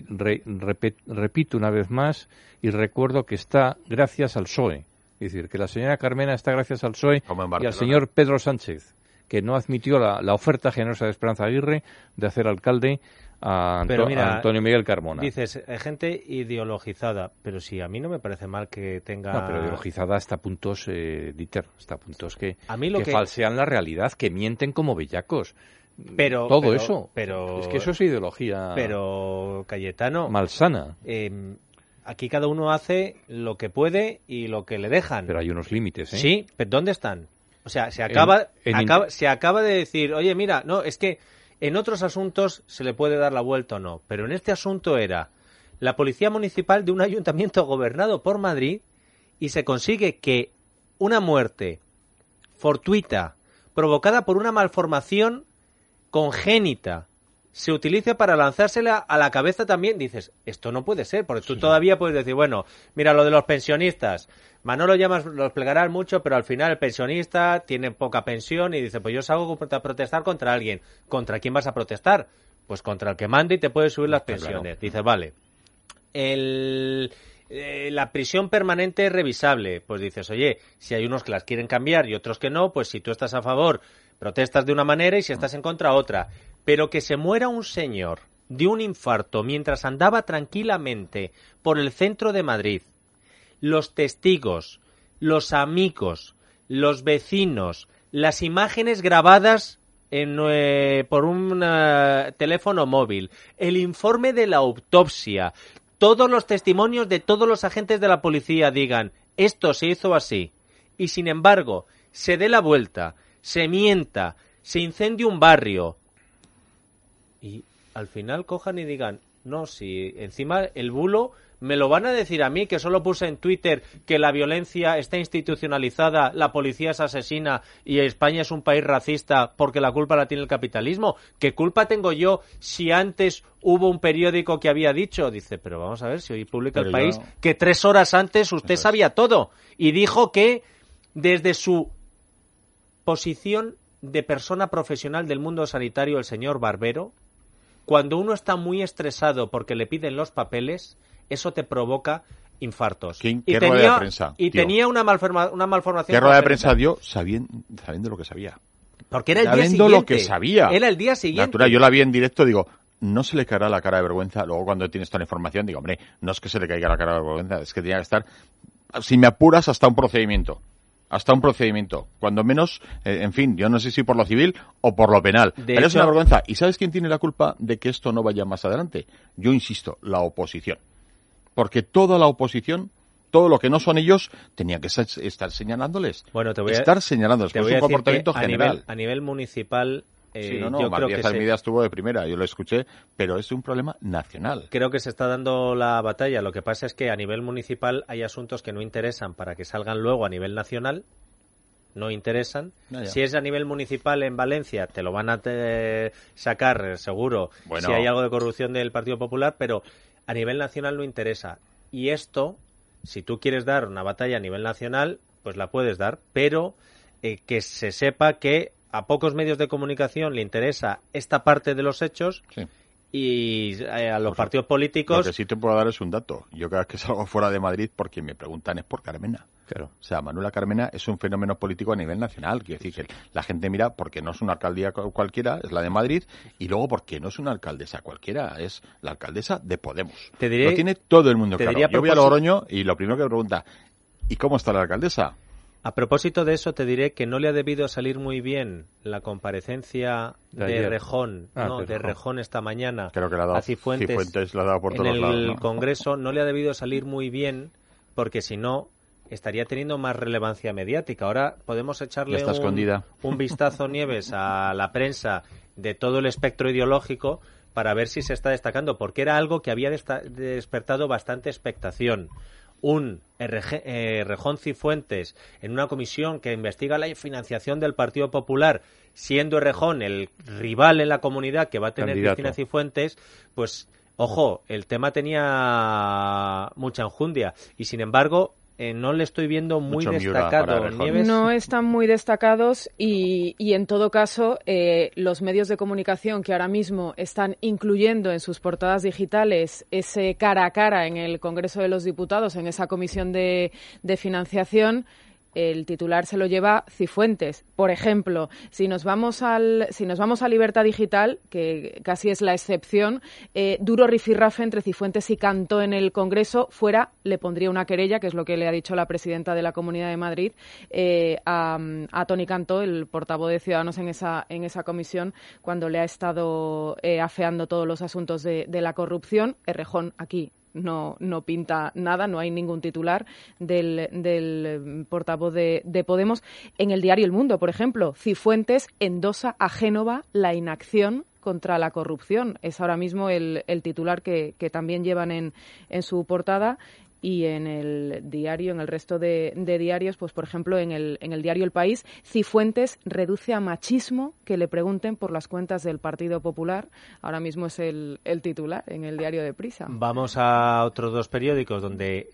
repito una vez más y recuerdo que está gracias al PSOE. Es decir, que la señora Carmena está gracias al PSOE y al señor Pedro Sánchez, que no admitió la oferta generosa de Esperanza Aguirre de hacer alcalde a Antonio Miguel Carmona. Dices, gente ideologizada, pero sí, a mí no me parece mal que tenga... No, pero ideologizada hasta puntos, Dieter, hasta puntos que que falsean la realidad, que mienten como bellacos. Pero es que eso es ideología. Pero Cayetano, malsana. Aquí cada uno hace lo que puede y lo que le dejan. Pero hay unos límites, ¿eh? Sí, pero ¿dónde están? O sea, se acaba de decir, oye, mira, no, es que en otros asuntos se le puede dar la vuelta o no, pero en este asunto era la policía municipal de un ayuntamiento gobernado por Madrid y se consigue que una muerte fortuita provocada por una malformación congénita se utilice para lanzársela a la cabeza también. Dices, esto no puede ser, porque tú todavía puedes decir, bueno, mira lo de los pensionistas, Manolo ya lo explicará mucho, pero al final el pensionista tiene poca pensión y dice, pues yo salgo a protestar contra alguien. ¿Contra quién vas a protestar? Pues contra el que mande y te puede subir las pensiones. Claro. Dices, vale, la prisión permanente es revisable. Pues dices, oye, si hay unos que las quieren cambiar y otros que no, pues si tú estás a favor, protestas de una manera y si estás en contra, otra. Pero que se muera un señor de un infarto mientras andaba tranquilamente por el centro de Madrid, los testigos, los amigos, los vecinos, las imágenes grabadas por un teléfono móvil, el informe de la autopsia, todos los testimonios de todos los agentes de la policía digan, esto se hizo así, y sin embargo, se dé la vuelta, se mienta, se incendie un barrio, y al final cojan y digan, no, si encima el bulo me lo van a decir a mí, que solo puse en Twitter que la violencia está institucionalizada, la policía es asesina y España es un país racista porque la culpa la tiene el capitalismo. ¿Qué culpa tengo yo si antes hubo un periódico que había dicho? Dice, pero vamos a ver, si hoy publica El País, que 3 horas antes usted sabía todo y dijo que desde su posición de persona profesional del mundo sanitario, el señor Barbero, cuando uno está muy estresado porque le piden los papeles, eso te provoca infartos. ¿Qué rueda de prensa? Y tenía una malformación. ¿Qué rueda de prensa dio sabiendo lo que sabía? Porque era el día siguiente. Sabiendo lo que sabía. Era el día siguiente. Natural, yo la vi en directo, digo, no se le caerá la cara de vergüenza. Luego cuando tienes toda la información, digo, hombre, no es que se le caiga la cara de vergüenza, es que tenía que estar, si me apuras, hasta un procedimiento. Cuando menos, en fin, yo no sé si por lo civil o por lo penal. Pero es una vergüenza. ¿Y sabes quién tiene la culpa de que esto no vaya más adelante? Yo insisto, la oposición. Porque toda la oposición todo lo que no son ellos, tenía que estar señalándoles. Bueno, te voy señalándoles. Te voy un a decir comportamiento que general. a nivel municipal... Sí, yo creo que Armida estuvo de primera, yo lo escuché, pero es un problema nacional. Creo que se está dando la batalla. Lo que pasa es que a nivel municipal hay asuntos que no interesan para que salgan luego a nivel nacional. No interesan. Si es a nivel municipal en Valencia, te lo van a sacar seguro si hay algo de corrupción del Partido Popular, pero a nivel nacional no interesa. Y esto, si tú quieres dar una batalla a nivel nacional, pues la puedes dar, pero que se sepa que a pocos medios de comunicación le interesa esta parte de los hechos y a los partidos políticos... Lo que sí te puedo dar es un dato. Yo cada vez que salgo fuera de Madrid, porque me preguntan, es por Carmena. Claro. O sea, Manuela Carmena es un fenómeno político a nivel nacional. Quiere decir que la gente mira porque no es una alcaldía cualquiera, es la de Madrid, y luego porque no es una alcaldesa cualquiera, es la alcaldesa de Podemos. Te diré, lo tiene todo el mundo claro. Yo voy a Logroño y lo primero que me pregunta, ¿y cómo está la alcaldesa? A propósito de eso, te diré que no le ha debido salir muy bien la comparecencia de Rejón, de Rejón esta mañana. Creo que la ha dado, a Cifuentes la ha dado por todos en lados, el Congreso. No le ha debido salir muy bien porque si no estaría teniendo más relevancia mediática. Ahora podemos echarle un vistazo, Nieves, a la prensa de todo el espectro ideológico para ver si se está destacando, porque era algo que había despertado bastante expectación. Un Rejón Cifuentes en una comisión que investiga la financiación del Partido Popular, siendo Rejón el rival en la comunidad que va a tener Cristina Cifuentes, pues, ojo, el tema tenía mucha enjundia. Y, sin embargo, no le estoy viendo muy destacado. Nieves. No están muy destacados y en todo caso los medios de comunicación que ahora mismo están incluyendo en sus portadas digitales ese cara a cara en el Congreso de los Diputados, en esa comisión de financiación, el titular se lo lleva Cifuentes. Por ejemplo, si nos vamos a Libertad Digital, que casi es la excepción, duro rifirrafe entre Cifuentes y Cantó en el Congreso, fuera le pondría una querella, que es lo que le ha dicho la presidenta de la Comunidad de Madrid, a Toni Cantó, el portavoz de Ciudadanos en esa comisión, cuando le ha estado afeando todos los asuntos de la corrupción. Errejón aquí no pinta nada, no hay ningún titular del portavoz de Podemos. En el diario El Mundo, por ejemplo, Cifuentes endosa a Génova la inacción contra la corrupción. Es ahora mismo el titular que también llevan en su portada. Y en el diario, en el resto de diarios, pues por ejemplo en el diario El País, Cifuentes reduce a machismo que le pregunten por las cuentas del Partido Popular. Ahora mismo es el titular en el diario de Prisa. Vamos a otros dos periódicos donde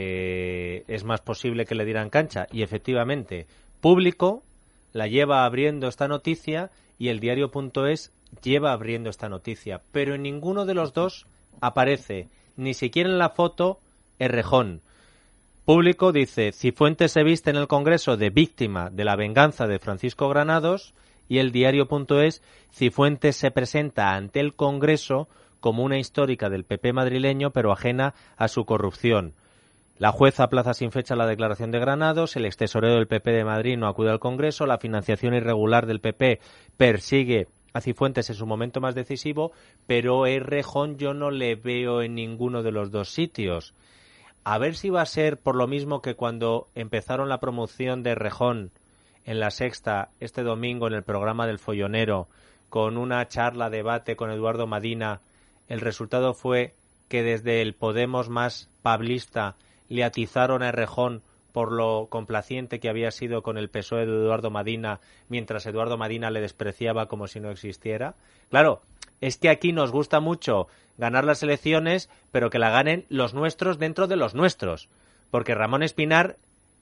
es más posible que le dieran cancha. Y efectivamente, Público la lleva abriendo esta noticia y el diario.es lleva abriendo esta noticia. Pero en ninguno de los dos aparece, ni siquiera en la foto, Errejón. Público dice, Cifuentes se viste en el Congreso de víctima de la venganza de Francisco Granados, y el diario.es, Cifuentes se presenta ante el Congreso como una histórica del PP madrileño, pero ajena a su corrupción. La jueza aplaza sin fecha la declaración de Granados, el extesorero del PP de Madrid no acude al Congreso, la financiación irregular del PP persigue a Cifuentes en su momento más decisivo, pero Errejón yo no le veo en ninguno de los dos sitios. A ver si va a ser por lo mismo que cuando empezaron la promoción de Errejón en La Sexta este domingo en el programa del Follonero, con una charla, debate con Eduardo Madina, el resultado fue que desde el Podemos más pablista le atizaron a Errejón por lo complaciente que había sido con el PSOE de Eduardo Madina, mientras Eduardo Madina le despreciaba como si no existiera. Claro, es que aquí nos gusta mucho ganar las elecciones, pero que la ganen los nuestros dentro de los nuestros. Porque Ramón Espinar,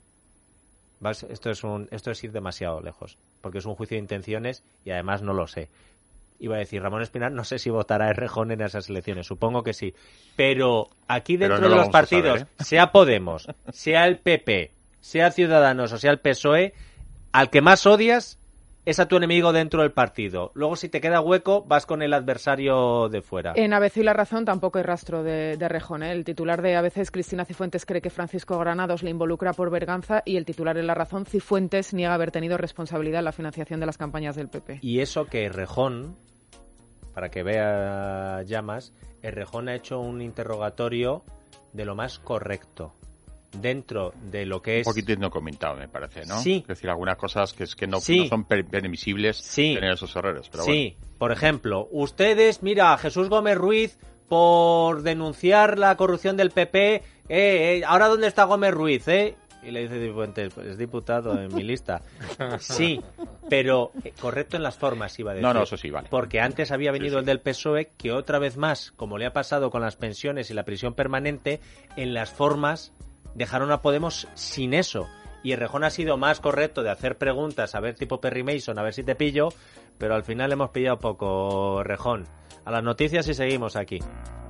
esto es ir demasiado lejos, porque es un juicio de intenciones y además no lo sé. Iba a decir, Ramón Espinar, no sé si votará a Errejón en esas elecciones, supongo que sí. Pero aquí dentro de los partidos, sea Podemos, sea el PP, sea Ciudadanos o sea el PSOE, al que más odias es a tu enemigo dentro del partido. Luego, si te queda hueco, vas con el adversario de fuera. En ABC y La Razón tampoco hay rastro de Errejón, ¿eh? El titular de ABC es Cristina Cifuentes cree que Francisco Granados le involucra por venganza, y el titular en La Razón, Cifuentes niega haber tenido responsabilidad en la financiación de las campañas del PP. Y eso que Errejón, para que vea Llamas, Errejón ha hecho un interrogatorio de lo más correcto. dentro de lo que es... Un poquito no comentado, me parece, ¿no? Sí. Es decir, algunas cosas que no son permisibles tener esos errores. Pero sí, bueno. Por ejemplo, ustedes, mira, Jesús Gómez Ruiz, por denunciar la corrupción del PP, ¿ahora dónde está Gómez Ruiz, Y le dice Cifuentes, pues es diputado en mi lista. Sí, pero correcto en las formas, iba a decir. No, eso sí, vale. Porque antes había venido el del PSOE, que otra vez más, como le ha pasado con las pensiones y la prisión permanente, en las formas dejaron a Podemos sin eso. Y Errejón ha sido más correcto de hacer preguntas, a ver tipo Perry Mason, a ver si te pillo, pero al final hemos pillado poco, Errejón. A las noticias y seguimos aquí.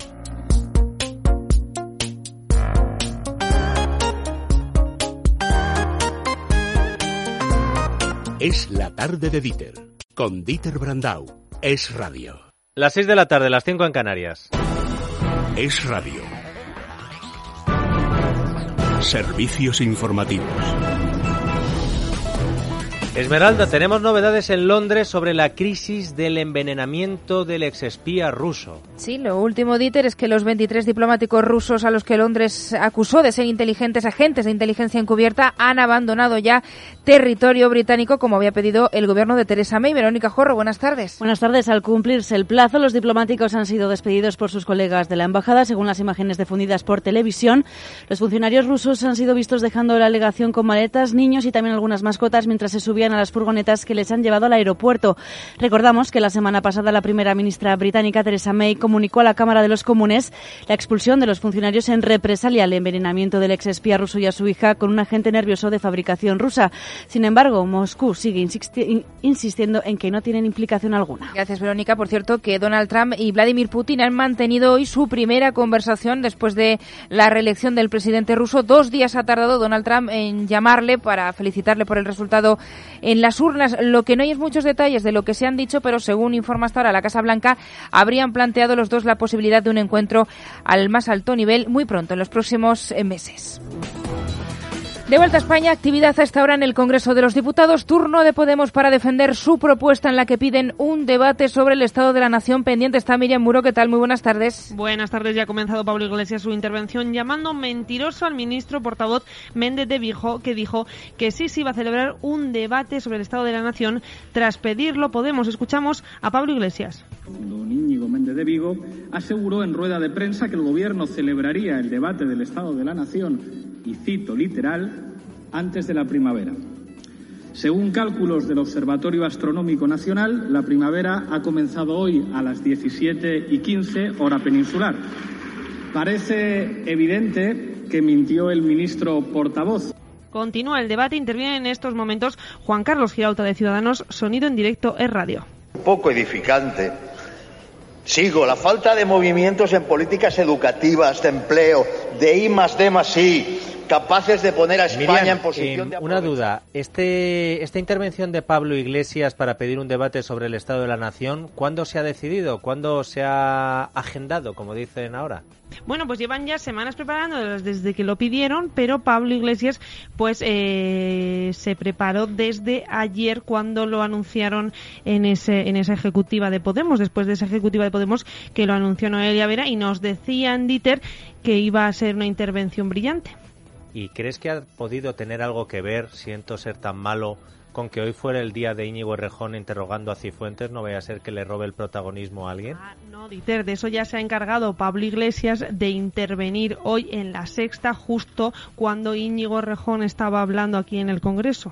Es la tarde de Dieter, con Dieter Brandau. Es Radio. Las 6 de la tarde, las 5 en Canarias. Es Radio. Servicios informativos. Esmeralda, tenemos novedades en Londres sobre la crisis del envenenamiento del exespía ruso. Sí, lo último, Dieter, es que los 23 diplomáticos rusos a los que Londres acusó de ser agentes de inteligencia encubierta, han abandonado ya territorio británico, como había pedido el gobierno de Theresa May. Verónica Jorro, buenas tardes. Buenas tardes. Al cumplirse el plazo, los diplomáticos han sido despedidos por sus colegas de la embajada, según las imágenes difundidas por televisión. Los funcionarios rusos han sido vistos dejando la legación con maletas, niños y también algunas mascotas mientras se subían a las furgonetas que les han llevado al aeropuerto. Recordamos que la semana pasada la primera ministra británica, Theresa May, comunicó a la Cámara de los Comunes la expulsión de los funcionarios en represalia al envenenamiento del exespía ruso y a su hija con un agente nervioso de fabricación rusa. Sin embargo, Moscú sigue insistiendo en que no tienen implicación alguna. Gracias, Verónica. Por cierto, que Donald Trump y Vladimir Putin han mantenido hoy su primera conversación después de la reelección del presidente ruso. 2 días ha tardado Donald Trump en llamarle para felicitarle por el resultado en las urnas. Lo que no hay es muchos detalles de lo que se han dicho, pero según informa hasta ahora la Casa Blanca, habrían planteado los dos la posibilidad de un encuentro al más alto nivel muy pronto, en los próximos meses. De vuelta a España, actividad a esta hora en el Congreso de los Diputados. Turno de Podemos para defender su propuesta en la que piden un debate sobre el Estado de la Nación. Pendiente está Miriam Muro. ¿Qué tal? Muy buenas tardes. Buenas tardes. Ya ha comenzado Pablo Iglesias su intervención llamando mentiroso al ministro portavoz Méndez de Vigo, que dijo que sí se iba a celebrar un debate sobre el Estado de la Nación. Tras pedirlo Podemos, escuchamos a Pablo Iglesias. Don Íñigo Méndez de Vigo aseguró en rueda de prensa que el Gobierno celebraría el debate del Estado de la Nación, y cito literal, antes de la primavera. Según cálculos del Observatorio Astronómico Nacional, la primavera ha comenzado hoy a las 17:15, hora peninsular. Parece evidente que mintió el ministro portavoz. Continúa el debate. Interviene en estos momentos Juan Carlos Girauta de Ciudadanos. Sonido en directo es radio. Poco edificante. Sigo, la falta de movimientos en políticas educativas, de empleo, de I+D+I, capaces de poner a España Miriam, en posición de... Una duda, esta intervención de Pablo Iglesias para pedir un debate sobre el Estado de la Nación, ¿cuándo se ha decidido? ¿Cuándo se ha agendado, como dicen ahora? Bueno, pues llevan ya semanas preparándolos desde que lo pidieron, pero Pablo Iglesias pues se preparó desde ayer cuando lo anunciaron en esa ejecutiva de Podemos, después de esa ejecutiva de Podemos que lo anunció Noelia Vera, y nos decían, Dieter, que iba a ser una intervención brillante. ¿Y crees que ha podido tener algo que ver, siento ser tan malo, con que hoy fuera el día de Íñigo Errejón interrogando a Cifuentes? ¿No vaya a ser que le robe el protagonismo a alguien? No, Dieter, de eso ya se ha encargado Pablo Iglesias, de intervenir hoy en La Sexta, justo cuando Íñigo Errejón estaba hablando aquí en el Congreso.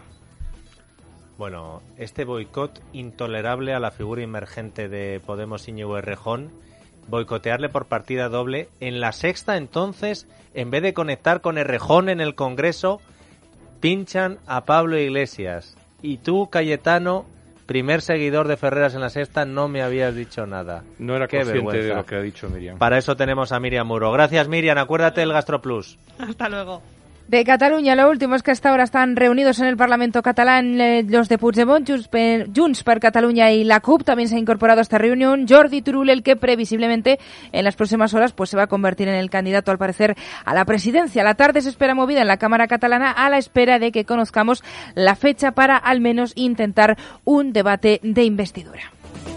Bueno, este boicot intolerable a la figura emergente de Podemos, Íñigo Errejón, boicotearle por partida doble. En La Sexta, entonces, en vez de conectar con Errejón en el Congreso, pinchan a Pablo Iglesias. Y tú, Cayetano, primer seguidor de Ferreras en La Sexta, no me habías dicho nada. No era consciente de lo que ha dicho Miriam. Para eso tenemos a Miriam Muro. Gracias, Miriam. Acuérdate del GastroPlus. Hasta luego. De Cataluña, lo último es que hasta ahora están reunidos en el Parlamento catalán los de Puigdemont, Junts per Catalunya y la CUP. También se ha incorporado a esta reunión Jordi Turull, el que previsiblemente en las próximas horas pues se va a convertir en el candidato, al parecer, a la presidencia. La tarde se espera movida en la Cámara catalana a la espera de que conozcamos la fecha para al menos intentar un debate de investidura.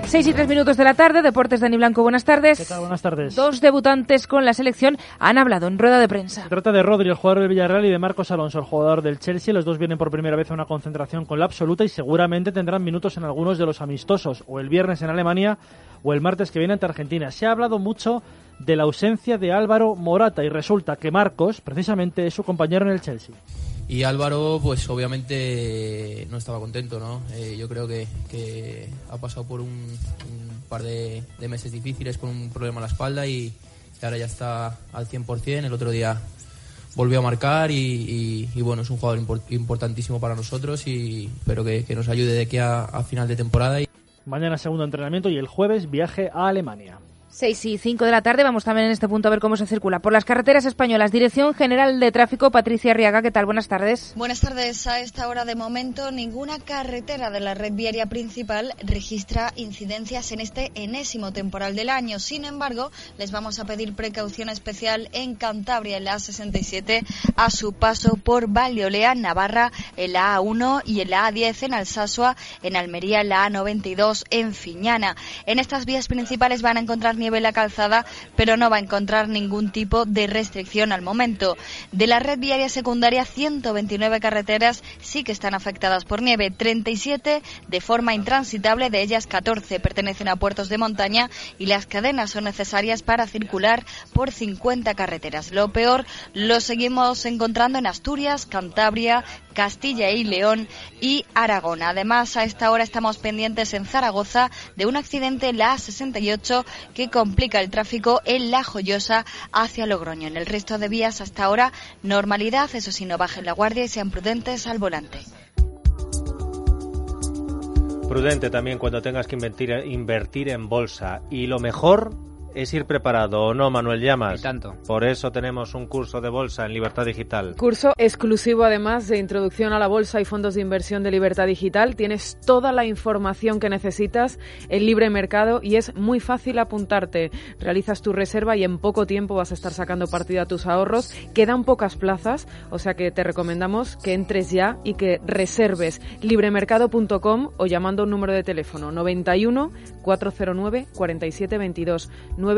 6:03 de la tarde, Deportes. Dani Blanco, buenas tardes. ¿Qué tal? Buenas tardes. 2 debutantes con la selección han hablado en rueda de prensa. Se trata de Rodri, el jugador del Villarreal, y de Marcos Alonso, el jugador del Chelsea. Los dos vienen por primera vez a una concentración con la absoluta y seguramente tendrán minutos en algunos de los amistosos, o el viernes en Alemania o el martes que viene ante Argentina. Se ha hablado mucho de la ausencia de Álvaro Morata y resulta que Marcos, precisamente, es su compañero en el Chelsea. Y Álvaro, pues obviamente no estaba contento, ¿no? Yo creo que ha pasado por un par de meses difíciles con un problema en la espalda y ahora ya está al 100%. El otro día volvió a marcar y bueno, es un jugador importantísimo para nosotros y espero que nos ayude de aquí a final de temporada. Mañana segundo entrenamiento y el jueves viaje a Alemania. 6:05 de la tarde, vamos también en este punto a ver cómo se circula por las carreteras españolas. Dirección General de Tráfico, Patricia Arriaga, ¿qué tal? Buenas tardes. Buenas tardes. A esta hora de momento ninguna carretera de la red viaria principal registra incidencias en este enésimo temporal del año. Sin embargo, les vamos a pedir precaución especial en Cantabria, en la A67, a su paso por Valleolea, Navarra, en la A1 y en la A10 en Alsasua, en Almería, en la A92 en Fiñana. En estas vías principales van a encontrar nieve en la calzada, pero no va a encontrar ningún tipo de restricción al momento. De la red viaria secundaria, 129 carreteras sí que están afectadas por nieve, 37 de forma intransitable, de ellas 14 pertenecen a puertos de montaña y las cadenas son necesarias para circular por 50 carreteras. Lo peor lo seguimos encontrando en Asturias, Cantabria, Castilla y León y Aragón. Además, a esta hora estamos pendientes en Zaragoza de un accidente en la A68 que complica el tráfico en La Joyosa hacia Logroño. En el resto de vías hasta ahora normalidad, eso sí, no bajen la guardia y sean prudentes al volante. Prudente también cuando tengas que invertir en bolsa. Y lo mejor es ir preparado, ¿o no, Manuel Llamas? Y tanto. Por eso tenemos un curso de bolsa en Libertad Digital. Curso exclusivo, además, de introducción a la bolsa y fondos de inversión de Libertad Digital. Tienes toda la información que necesitas en libre mercado y es muy fácil apuntarte. Realizas tu reserva y en poco tiempo vas a estar sacando partido a tus ahorros. Quedan pocas plazas, o sea que te recomendamos que entres ya y que reserves libremercado.com o llamando un número de teléfono 91 409 4722.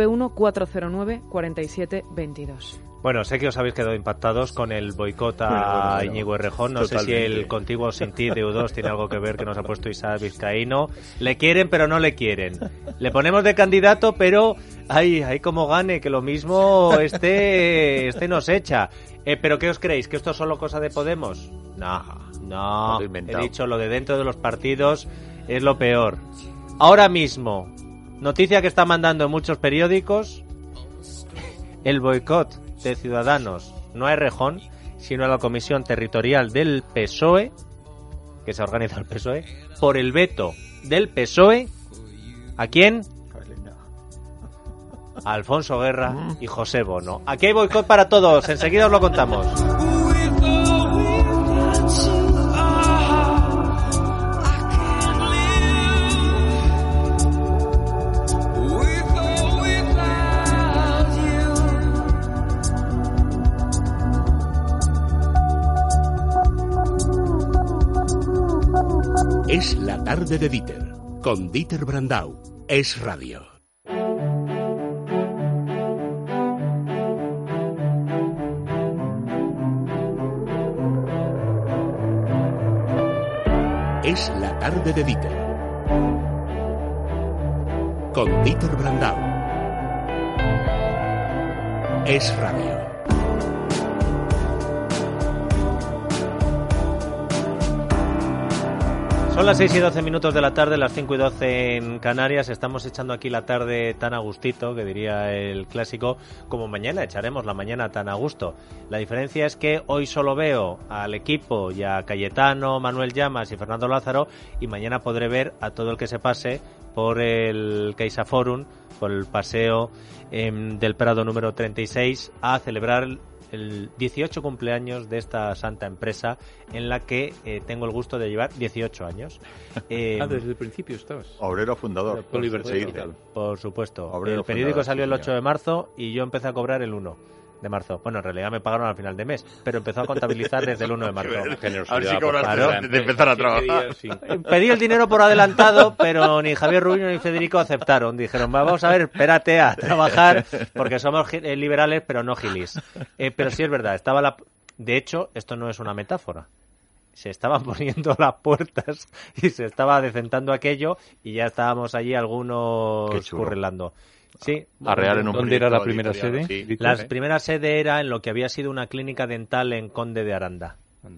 91-409-4722. Bueno, sé que os habéis quedado impactados con el boicot a Íñigo Errejón. No sé si el contigo o sin ti de U2 tiene algo que ver, que nos ha puesto Isaac Vizcaíno. Le quieren, pero no le quieren. Le ponemos de candidato, pero ay, como gane, que lo mismo este nos echa. ¿Pero qué os creéis? ¿Que esto es solo cosa de Podemos? No. He dicho lo de dentro de los partidos es lo peor. Ahora mismo, noticia que está mandando en muchos periódicos, el boicot de Ciudadanos, no a Errejón, sino a la Comisión Territorial del PSOE, que se ha organizado el PSOE, por el veto del PSOE, ¿a quién? A Alfonso Guerra y José Bono. Aquí hay boicot para todos, enseguida os lo contamos. Es la tarde de Dieter, con Dieter Brandau. Es radio. Es la tarde de Dieter, con Dieter Brandau. Es radio. Son las 6:12 de la tarde, las 5:12 en Canarias. Estamos echando aquí la tarde tan a gustito, que diría el clásico, como mañana echaremos la mañana tan a gusto. La diferencia es que hoy solo veo al equipo y a Cayetano, Manuel Llamas y Fernando Lázaro, y mañana podré ver a todo el que se pase por el CaixaForum, por el paseo del Prado número 36, a celebrar el 18 cumpleaños de esta santa empresa en la que tengo el gusto de llevar 18 años. Desde el principio estabas. Obrero fundador. Por supuesto. El periódico salió el 8 de marzo y yo empecé a cobrar el 1. de marzo. Bueno, en realidad me pagaron al final de mes, pero empezó a contabilizar desde el 1 de marzo. A ver si cobraste antes de empezar a trabajar. Pedí el dinero por adelantado, pero ni Javier Rubino ni Federico aceptaron. Dijeron, vamos a ver, espérate a trabajar, porque somos liberales, pero no gilis. Pero sí es verdad, de hecho, esto no es una metáfora. Se estaban poniendo las puertas y se estaba decentando aquello y ya estábamos allí algunos currelando. Sí. ¿Dónde era la primera sede? Sí. La primera sede era en lo que había sido una clínica dental en Conde de Aranda.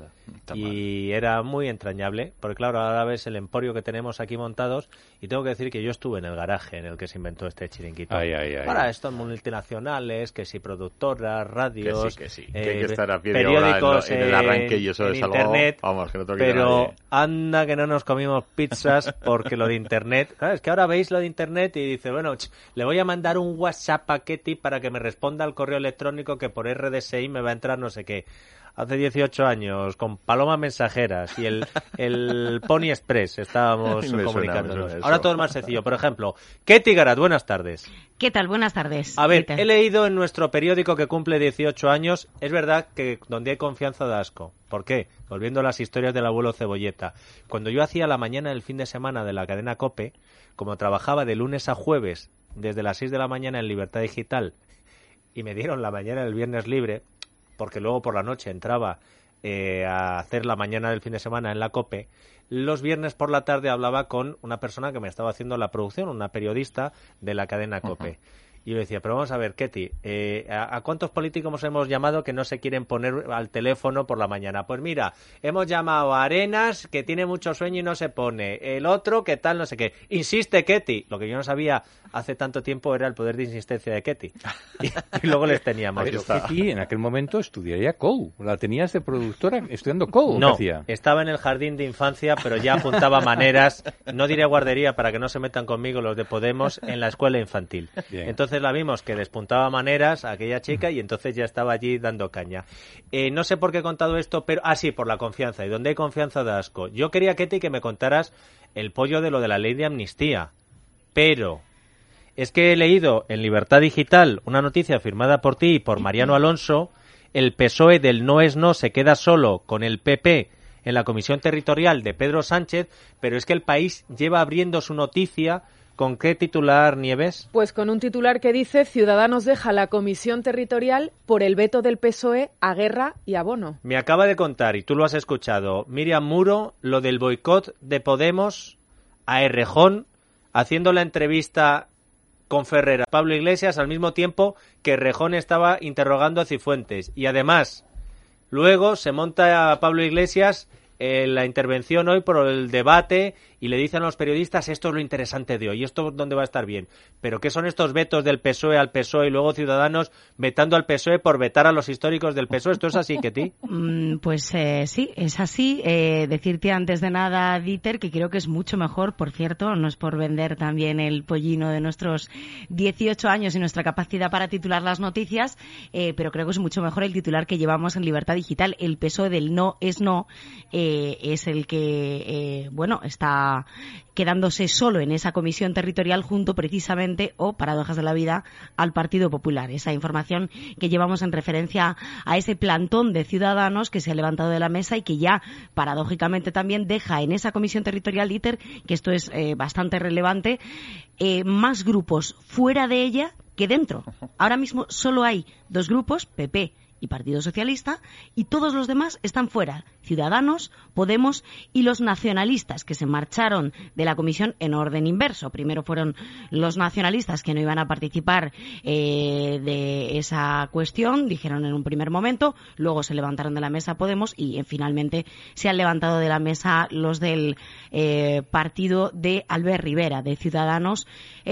Y era muy entrañable, porque claro, ahora ves el emporio que tenemos aquí montados y tengo que decir que yo estuve en el garaje en el que se inventó este chiringuito. Para estos multinacionales, que si productoras, radios, que hay que estar a pie de periódicos, en el arranque, y eso es internet, algo, vamos, que no pero nadie. Anda que no nos comimos pizzas porque lo de internet, claro, es que ahora veis lo de internet y dice, bueno, le voy a mandar un WhatsApp a Ketty para que me responda al correo electrónico que por RDSI me va a entrar no sé qué. Hace 18 años, con palomas mensajeras y el Pony Express estábamos comunicándonos. Ahora todo es más sencillo. Por ejemplo, Ketty Garat, buenas tardes. ¿Qué tal? Buenas tardes. A ver, he leído en nuestro periódico que cumple 18 años, es verdad que donde hay confianza da asco. ¿Por qué? Volviendo a las historias del abuelo Cebolleta. Cuando yo hacía la mañana del fin de semana de la cadena COPE, como trabajaba de lunes a jueves, desde las 6 de la mañana en Libertad Digital, y me dieron la mañana del viernes libre, porque luego por la noche entraba a hacer la mañana del fin de semana en la COPE, los viernes por la tarde hablaba con una persona que me estaba haciendo la producción, una periodista de la cadena COPE. Y yo decía, pero vamos a ver, Ketty, ¿a cuántos políticos hemos llamado que no se quieren poner al teléfono por la mañana? Pues mira, hemos llamado a Arenas, que tiene mucho sueño y no se pone. El otro, que tal, no sé qué. Insiste Ketty. Lo que yo no sabía hace tanto tiempo era el poder de insistencia de Ketty. Y luego les teníamos. Pero Ketty en aquel momento estudiaría COU. La tenías de productora estudiando COU. No, estaba en el jardín de infancia, pero ya apuntaba maneras, no diré guardería para que no se metan conmigo los de Podemos, en la escuela infantil. Bien. Entonces la vimos que despuntaba maneras a aquella chica y entonces ya estaba allí dando caña. No sé por qué he contado esto, pero sí, por la confianza. Y donde hay confianza da asco. Yo quería, Ketty, que me contaras el pollo de lo de la ley de amnistía, pero es que he leído en Libertad Digital una noticia firmada por ti y por Mariano Alonso. El PSOE del no es no se queda solo con el PP en la comisión territorial de Pedro Sánchez, pero es que El País lleva abriendo su noticia. ¿Con qué titular, Nieves? Pues con un titular que dice: Ciudadanos deja la comisión territorial por el veto del PSOE a Guerra y a Bono. Me acaba de contar, y tú lo has escuchado, Miriam Muro, lo del boicot de Podemos a Errejón, haciendo la entrevista con Ferrer a Pablo Iglesias al mismo tiempo que Errejón estaba interrogando a Cifuentes. Y además, luego se monta a Pablo Iglesias la intervención hoy por el debate y le dicen a los periodistas, esto es lo interesante de hoy, esto es donde va a estar bien. Pero ¿qué son estos vetos del PSOE al PSOE y luego Ciudadanos vetando al PSOE por vetar a los históricos del PSOE? ¿Esto es así, Ketty? Pues sí, es así. Decirte antes de nada, Dieter, que creo que es mucho mejor, por cierto, no es por vender también el pollino de nuestros 18 años y nuestra capacidad para titular las noticias, pero creo que es mucho mejor el titular que llevamos en Libertad Digital. El PSOE del no es no, es el que, está quedándose solo en esa comisión territorial junto precisamente, paradojas de la vida, al Partido Popular. Esa información que llevamos en referencia a ese plantón de Ciudadanos que se ha levantado de la mesa y que ya, paradójicamente también, deja en esa comisión territorial, Dieter, que esto es bastante relevante, más grupos fuera de ella que dentro. Ahora mismo solo hay 2 grupos, PP y Partido Socialista, y todos los demás están fuera. Ciudadanos, Podemos y los nacionalistas, que se marcharon de la comisión en orden inverso. Primero fueron los nacionalistas que no iban a participar de esa cuestión, dijeron en un primer momento, luego se levantaron de la mesa Podemos y finalmente se han levantado de la mesa los del partido de Albert Rivera, de Ciudadanos,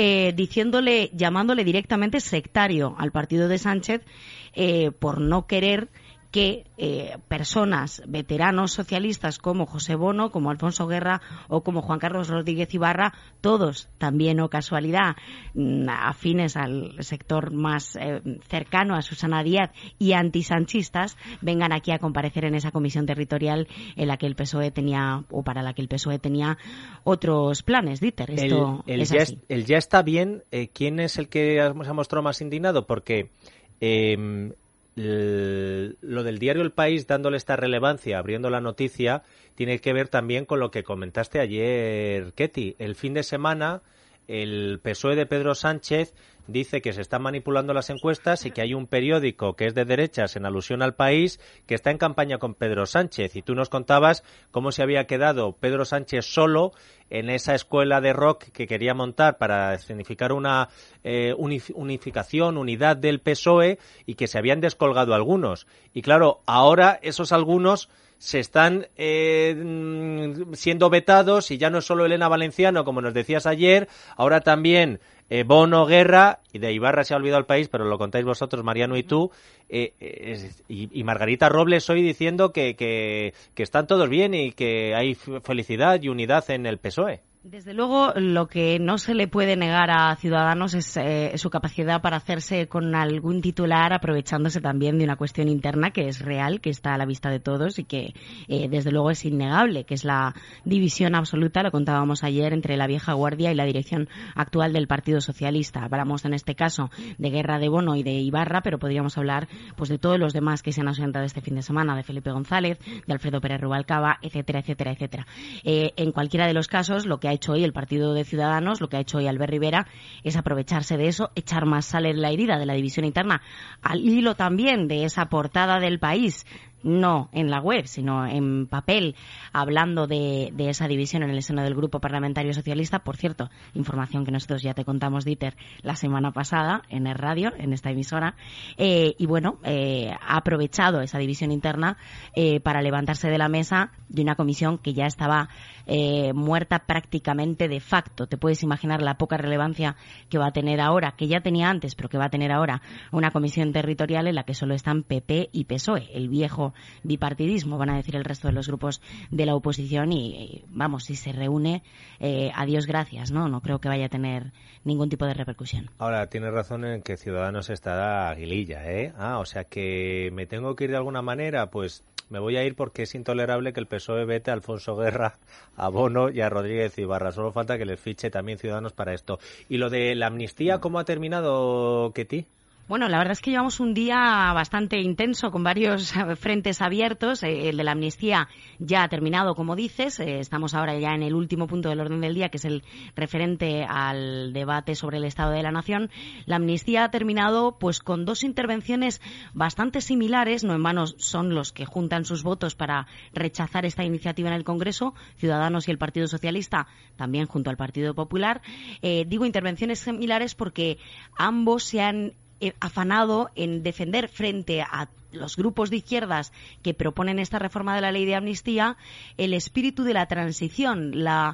llamándole directamente sectario al partido de Sánchez, por no querer que personas, veteranos socialistas como José Bono, como Alfonso Guerra o como Juan Carlos Rodríguez Ibarra, todos también, o casualidad, afines al sector más cercano a Susana Díaz y antisanchistas, vengan aquí a comparecer en esa comisión territorial en la que el PSOE tenía, o para la que el PSOE tenía otros planes. Dieter, esto es así. El ya está bien. ¿Quién es el que se ha mostrado más indignado? Porque lo del diario El País dándole esta relevancia, abriendo la noticia, tiene que ver también con lo que comentaste ayer, Ketty. El fin de semana el PSOE de Pedro Sánchez dice que se están manipulando las encuestas y que hay un periódico que es de derechas, en alusión al País, que está en campaña con Pedro Sánchez. Y tú nos contabas cómo se había quedado Pedro Sánchez solo en esa escuela de rock que quería montar para significar una unificación, unidad del PSOE, y que se habían descolgado algunos. Y claro, ahora esos algunos se están siendo vetados, y ya no es solo Elena Valenciano, como nos decías ayer, ahora también Bono, Guerra, y de Ibarra se ha olvidado El País, pero lo contáis vosotros, Mariano y tú, y Margarita Robles hoy diciendo que están todos bien y que hay felicidad y unidad en el PSOE. Desde luego, lo que no se le puede negar a Ciudadanos es su capacidad para hacerse con algún titular, aprovechándose también de una cuestión interna que es real, que está a la vista de todos y que desde luego es innegable, que es la división absoluta, lo contábamos ayer, entre la vieja guardia y la dirección actual del Partido Socialista. Hablamos en este caso de Guerra, de Bono y de Ibarra, pero podríamos hablar pues de todos los demás que se han ausentado este fin de semana, de Felipe González, de Alfredo Pérez Rubalcaba, etcétera, etcétera, etcétera. En cualquiera de los casos, lo que ha hecho hoy el Partido de Ciudadanos, lo que ha hecho hoy Albert Rivera, es aprovecharse de eso, echar más sal en la herida de la división interna, al hilo también de esa portada del País, no en la web, sino en papel, hablando de esa división en el seno del Grupo Parlamentario Socialista. Por cierto, información que nosotros ya te contamos, Dieter, la semana pasada en el radio, en esta emisora, y bueno, ha aprovechado esa división interna para levantarse de la mesa de una comisión que ya estaba muerta prácticamente de facto. Te puedes imaginar la poca relevancia que va a tener ahora, que ya tenía antes, pero que va a tener ahora, una comisión territorial en la que solo están PP y PSOE, el viejo bipartidismo, van a decir el resto de los grupos de la oposición, y vamos, si se reúne, adiós gracias, no creo que vaya a tener ningún tipo de repercusión. Ahora, tienes razón en que Ciudadanos está aguililla, o sea que me tengo que ir de alguna manera, pues me voy a ir porque es intolerable que el PSOE vete a Alfonso Guerra, a Bono y a Rodríguez Ibarra. Solo falta que les fiche también Ciudadanos para esto. ¿Y lo de la amnistía, cómo ha terminado, Ketty? Bueno, la verdad es que llevamos un día bastante intenso con varios frentes abiertos. El de la amnistía ya ha terminado, como dices. Estamos ahora ya en el último punto del orden del día, que es el referente al debate sobre el Estado de la Nación. La amnistía ha terminado pues con dos intervenciones bastante similares. No en vano son los que juntan sus votos para rechazar esta iniciativa en el Congreso, Ciudadanos y el Partido Socialista, también junto al Partido Popular. Digo intervenciones similares porque ambos se han afanado en defender frente a los grupos de izquierdas que proponen esta reforma de la ley de amnistía el espíritu de la transición, la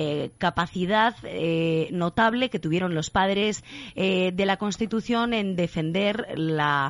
capacidad notable que tuvieron los padres de la Constitución en defender la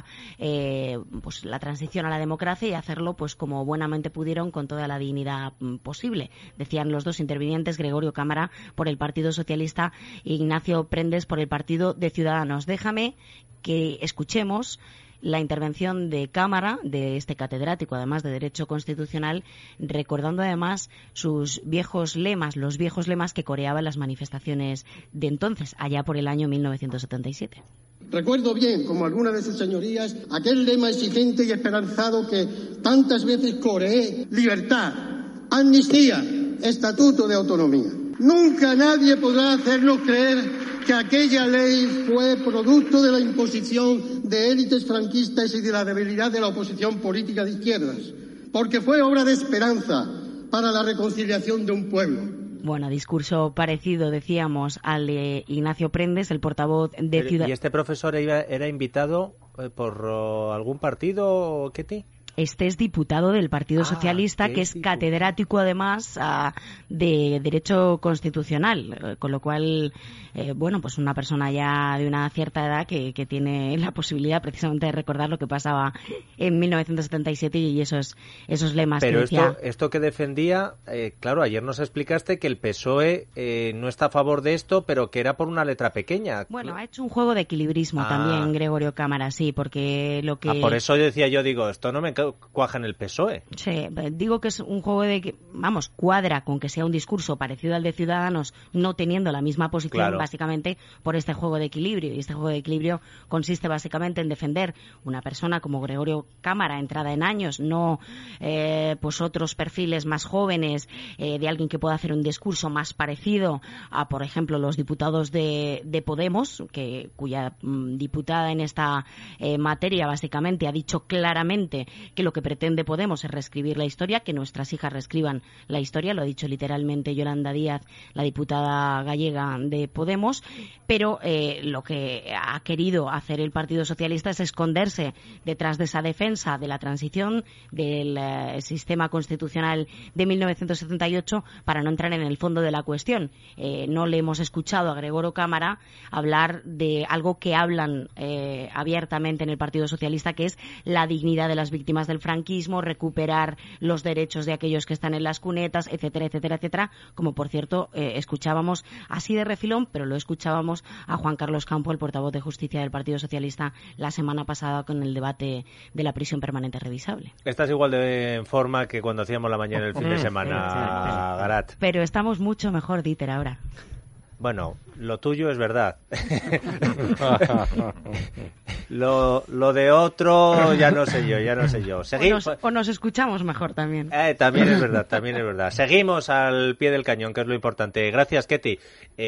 transición a la democracia y hacerlo pues como buenamente pudieron, con toda la dignidad posible. Decían los dos intervinientes, Gregorio Cámara por el Partido Socialista e Ignacio Prendes por el Partido de Ciudadanos. Déjame que escuchemos la intervención de Cámara, de este catedrático, además de Derecho Constitucional, recordando además sus viejos lemas, los viejos lemas que coreaba en las manifestaciones de entonces, allá por el año 1977. Recuerdo bien, como algunas de sus señorías, aquel lema exigente y esperanzado que tantas veces coreé: libertad, amnistía, estatuto de autonomía. Nunca nadie podrá hacernos creer que aquella ley fue producto de la imposición de élites franquistas y de la debilidad de la oposición política de izquierdas, porque fue obra de esperanza para la reconciliación de un pueblo. Bueno, discurso parecido, decíamos, al de Ignacio Prendes, el portavoz de Ciudadanos. ¿Y este profesor era invitado por algún partido, Ketty? Este es diputado del Partido Socialista, que es catedrático además de Derecho Constitucional, con lo cual, pues una persona ya de una cierta edad que tiene la posibilidad precisamente de recordar lo que pasaba en 1977 y esos lemas. Pero que decía... esto que defendía, claro, ayer nos explicaste que el PSOE no está a favor de esto, pero que era por una letra pequeña. Bueno, ha hecho un juego de equilibrismo también Gregorio Cámara, sí, porque lo que... por eso decía yo, digo, esto no me cuaja en el PSOE. Sí, digo que es un juego de que, vamos, cuadra con que sea un discurso parecido al de Ciudadanos, no teniendo la misma posición, claro, básicamente por este juego de equilibrio. Y este juego de equilibrio consiste básicamente en defender una persona como Gregorio Cámara, entrada en años, no pues otros perfiles más jóvenes, de alguien que pueda hacer un discurso más parecido a, por ejemplo, los diputados de Podemos, cuya diputada en esta materia básicamente ha dicho claramente que lo que pretende Podemos es reescribir la historia, que nuestras hijas reescriban la historia, lo ha dicho literalmente Yolanda Díaz, la diputada gallega de Podemos, pero lo que ha querido hacer el Partido Socialista es esconderse detrás de esa defensa de la transición del sistema constitucional de 1978 para no entrar en el fondo de la cuestión. No le hemos escuchado a Gregorio Cámara hablar de algo que hablan abiertamente en el Partido Socialista, que es la dignidad de las víctimas del franquismo, recuperar los derechos de aquellos que están en las cunetas, etcétera, etcétera, etcétera, como por cierto escuchábamos así de refilón, pero lo escuchábamos a Juan Carlos Campo, el portavoz de Justicia del Partido Socialista, la semana pasada con el debate de la prisión permanente revisable. Estás igual de en forma que cuando hacíamos la mañana el fin de semana, Garat. Pero estamos mucho mejor, Dieter, ahora. Bueno, lo tuyo es verdad. lo de otro ya no sé yo. O nos escuchamos mejor también. También es verdad. Seguimos al pie del cañón, que es lo importante. Gracias, Ketty.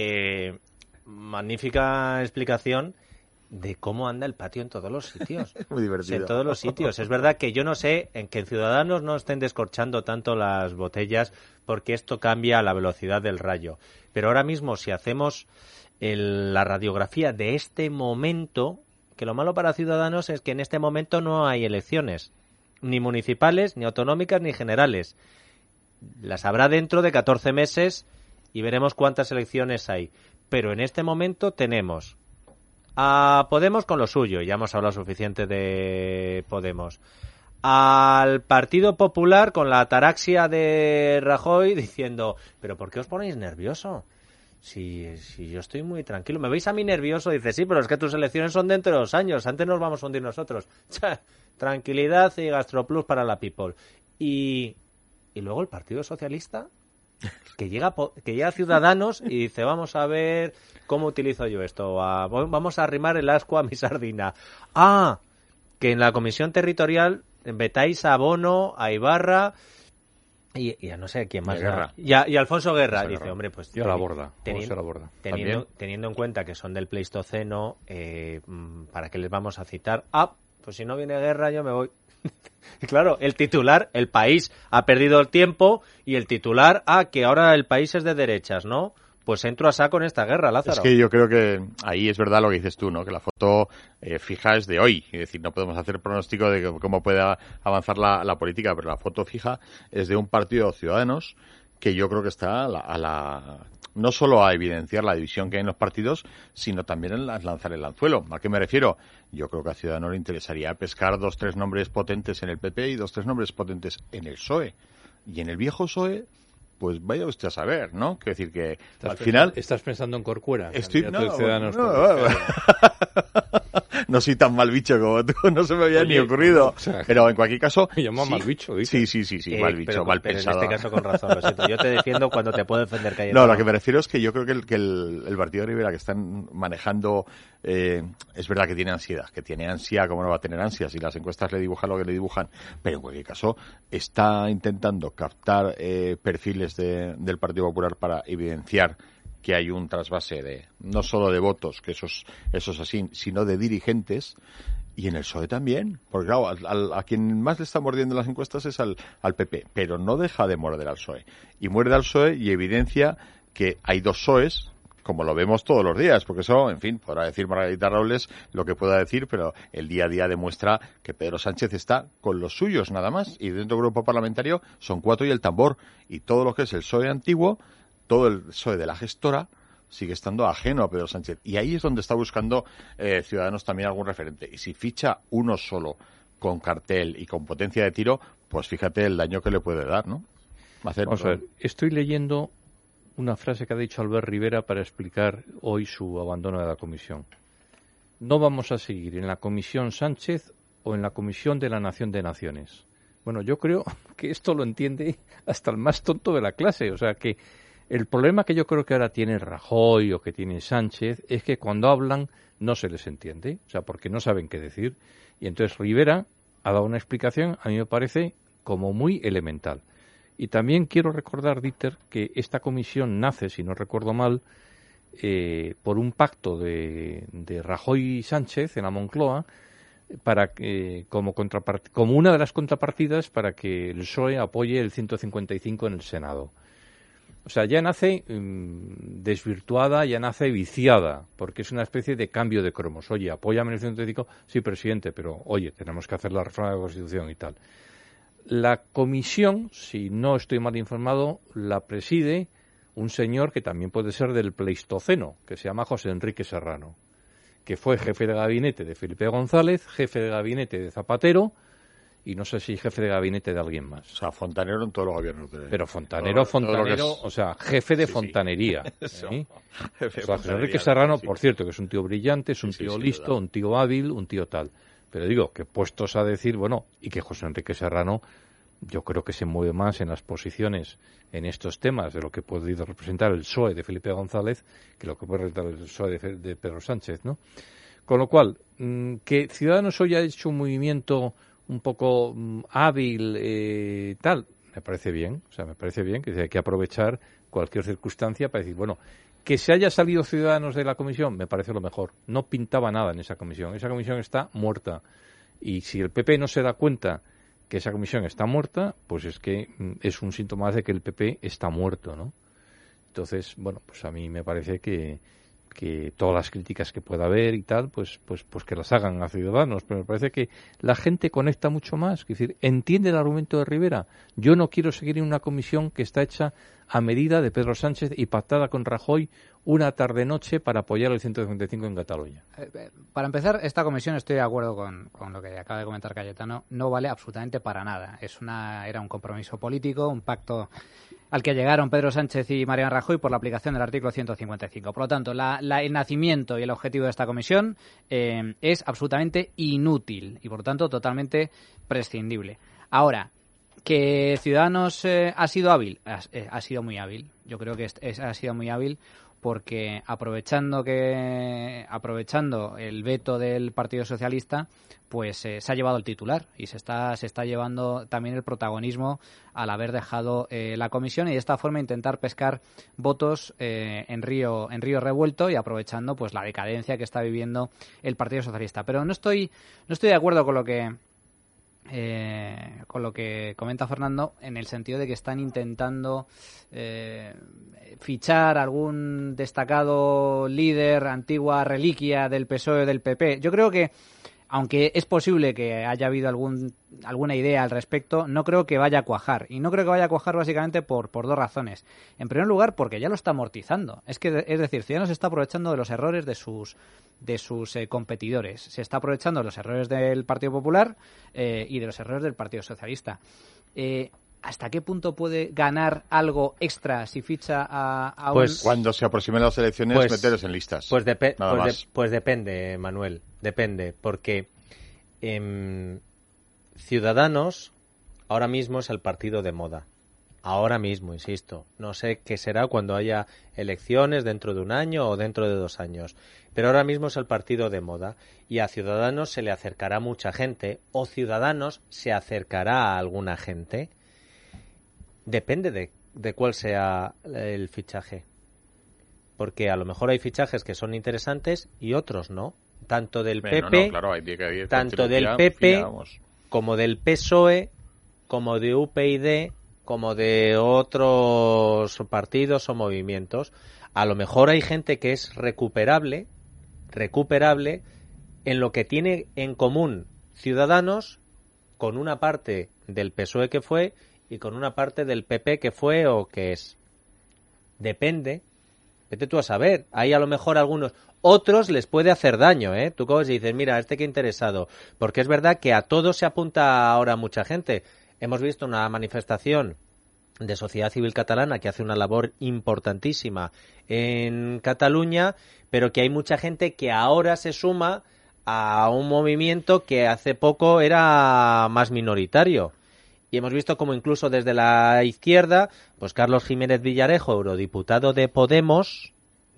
Magnífica explicación de cómo anda el patio en todos los sitios. Muy divertido. En todos los sitios. Es verdad que yo no sé en que en Ciudadanos no estén descorchando tanto las botellas, porque esto cambia a la velocidad del rayo. Pero ahora mismo, si hacemos la radiografía de este momento, que lo malo para Ciudadanos es que en este momento no hay elecciones, ni municipales, ni autonómicas, ni generales. Las habrá dentro de 14 meses y veremos cuántas elecciones hay. Pero en este momento tenemos a Podemos con lo suyo, ya hemos hablado suficiente de Podemos, al Partido Popular con la ataraxia de Rajoy diciendo, pero ¿por qué os ponéis nervioso? Si yo estoy muy tranquilo. ¿Me veis a mí nervioso? Dice, sí, pero es que tus elecciones son dentro de 2 años, antes nos vamos a hundir nosotros. Tranquilidad y GastroPlus para la people. Y luego el Partido Socialista, que llega a Ciudadanos y dice, vamos a ver cómo utilizo yo esto, vamos a arrimar el ascua a mi sardina. Que en la Comisión Territorial vetáis a Bono, a Ibarra y a no sé quién más. Y Alfonso Guerra. Dice, hombre, pues y a la borda. Teniendo en cuenta que son del Pleistoceno, ¿para qué les vamos a citar? Pues si no viene Guerra yo me voy. Claro, el titular, el país ha perdido el tiempo y el titular, que ahora el país es de derechas, ¿no? Pues entro a saco en esta guerra, Lázaro. Es que yo creo que ahí es verdad lo que dices tú, ¿no? Que la foto fija es de hoy. Es decir, no podemos hacer pronóstico de cómo pueda avanzar la política, pero la foto fija es de un partido de Ciudadanos que yo creo que está no solo a evidenciar la división que hay en los partidos, sino también en lanzar el anzuelo. ¿A qué me refiero? Yo creo que a Ciudadanos le interesaría pescar 2-3 nombres potentes en el PP y 2-3 nombres potentes en el PSOE. Y en el viejo PSOE, pues vaya usted a saber, ¿no? Quiero decir que al final... ¿Estás pensando en Corcuera? No soy tan mal bicho como tú, no se me había ni ocurrido. Pero en cualquier caso... Me llama mal bicho, dice. Sí, mal bicho, mal pensado. En este caso con razón, lo siento. Yo te defiendo cuando te puedo defender cayendo. No, lo que me refiero es que yo creo que el partido de Rivera que están manejando, es verdad que tiene ansiedad, que tiene ansia, como no va a tener ansia si las encuestas le dibujan lo que le dibujan, pero en cualquier caso está intentando captar perfiles del Partido Popular para evidenciar que hay un trasvase no solo de votos, que eso es así, sino de dirigentes, y en el PSOE también, porque claro, a quien más le está mordiendo las encuestas es al PP, pero no deja de morder al PSOE, y muerde al PSOE y evidencia que hay 2 PSOEs, como lo vemos todos los días, porque eso, en fin, podrá decir Margarita Robles lo que pueda decir, pero el día a día demuestra que Pedro Sánchez está con los suyos nada más, y dentro del grupo parlamentario son 4 y el tambor, y todo lo que es el PSOE antiguo, todo el PSOE de la gestora sigue estando ajeno a Pedro Sánchez. Y ahí es donde está buscando Ciudadanos también algún referente. Y si ficha uno solo con cartel y con potencia de tiro, pues fíjate el daño que le puede dar, ¿no? Vamos a ver, estoy leyendo una frase que ha dicho Albert Rivera para explicar hoy su abandono de la comisión. No vamos a seguir en la comisión Sánchez o en la comisión de la Nación de Naciones. Bueno, yo creo que esto lo entiende hasta el más tonto de la clase. O sea, que el problema que yo creo que ahora tiene Rajoy o que tiene Sánchez es que cuando hablan no se les entiende. O sea, porque no saben qué decir. Y entonces Rivera ha dado una explicación, a mí me parece, como muy elemental. Y también quiero recordar, Dieter, que esta comisión nace, si no recuerdo mal, por un pacto de Rajoy y Sánchez en la Moncloa, para como una de las contrapartidas para que el PSOE apoye el 155 en el Senado. O sea, ya nace desvirtuada, ya nace viciada, porque es una especie de cambio de cromos. Oye, apóyame en el 155, sí, presidente, pero oye, tenemos que hacer la reforma de la Constitución y tal. La comisión, si no estoy mal informado, la preside un señor que también puede ser del Pleistoceno, que se llama José Enrique Serrano, que fue jefe de gabinete de Felipe González, jefe de gabinete de Zapatero, y no sé si jefe de gabinete de alguien más. O sea, fontanero en todos los gobiernos. Pero fontanero, o sea, jefe de fontanería. ¿Sí? Jefe de José Enrique Serrano, por cierto, que es un tío brillante, es un tío listo, un tío hábil, un tío tal. Pero digo, que puestos a decir, bueno, y que José Enrique Serrano, yo creo que se mueve más en las posiciones en estos temas de lo que puede representar el PSOE de Felipe González que lo que puede representar el PSOE de Pedro Sánchez, ¿no? Con lo cual, que Ciudadanos hoy ha hecho un movimiento un poco hábil, tal, me parece bien. O sea, me parece bien que hay que aprovechar cualquier circunstancia para decir, bueno, que se haya salido Ciudadanos de la comisión, me parece lo mejor. No pintaba nada en esa comisión. Esa comisión está muerta. Y si el PP no se da cuenta que esa comisión está muerta, pues es que es un síntoma de que el PP está muerto, ¿no? Entonces, bueno, pues a mí me parece que todas las críticas que pueda haber y tal, pues que las hagan a Ciudadanos, pero me parece que la gente conecta mucho más, es decir, entiende el argumento de Rivera. Yo no quiero seguir en una comisión que está hecha a medida de Pedro Sánchez y pactada con Rajoy una tarde-noche para apoyar el 155 en Cataluña. Para empezar, esta comisión, estoy de acuerdo con lo que acaba de comentar Cayetano, no vale absolutamente para nada. Era un compromiso político, un pacto al que llegaron Pedro Sánchez y Mariano Rajoy por la aplicación del artículo 155. Por lo tanto, el nacimiento y el objetivo de esta comisión es absolutamente inútil y, por lo tanto, totalmente prescindible. Ahora, que Ciudadanos ha sido hábil, ha sido muy hábil. Yo creo que ha sido muy hábil porque aprovechando el veto del Partido Socialista, pues se ha llevado el titular y se está llevando también el protagonismo al haber dejado la comisión y de esta forma intentar pescar votos en río revuelto y aprovechando pues la decadencia que está viviendo el Partido Socialista. Pero no estoy de acuerdo con lo que comenta Fernando, en el sentido de que están intentando fichar algún destacado líder, antigua reliquia del PSOE o del PP. Yo creo que, aunque es posible que haya habido alguna idea al respecto, no creo que vaya a cuajar. Y no creo que vaya a cuajar básicamente por dos razones. En primer lugar, porque ya lo está amortizando. Es decir, Ciudadanos se está aprovechando de los errores de sus competidores. Se está aprovechando de los errores del Partido Popular y de los errores del Partido Socialista. ¿Hasta qué punto puede ganar algo extra si ficha a pues cuando se aproximen las elecciones, meteros en listas. Pues depende, Manuel. Depende, porque Ciudadanos ahora mismo es el partido de moda. Ahora mismo, insisto. No sé qué será cuando haya elecciones dentro de un año o dentro de 2 años. Pero ahora mismo es el partido de moda. Y a Ciudadanos se le acercará mucha gente o Ciudadanos se acercará a alguna gente. Depende de cuál sea el fichaje. Porque a lo mejor hay fichajes que son interesantes y otros no. Tanto del PP, tanto del PP como del PSOE, como de UPyD, como de otros partidos o movimientos. A lo mejor hay gente que es recuperable en lo que tiene en común Ciudadanos con una parte del PSOE que fue y con una parte del PP que fue o que es. Depende. Vete tú a saber. Hay a lo mejor algunos. Otros les puede hacer daño, ¿eh? Tú coges y dices, mira, qué interesado. Porque es verdad que a todos se apunta ahora mucha gente. Hemos visto una manifestación de sociedad civil catalana que hace una labor importantísima en Cataluña, pero que hay mucha gente que ahora se suma a un movimiento que hace poco era más minoritario. y hemos visto como incluso desde la izquierda, pues Carlos Jiménez Villarejo, eurodiputado de Podemos,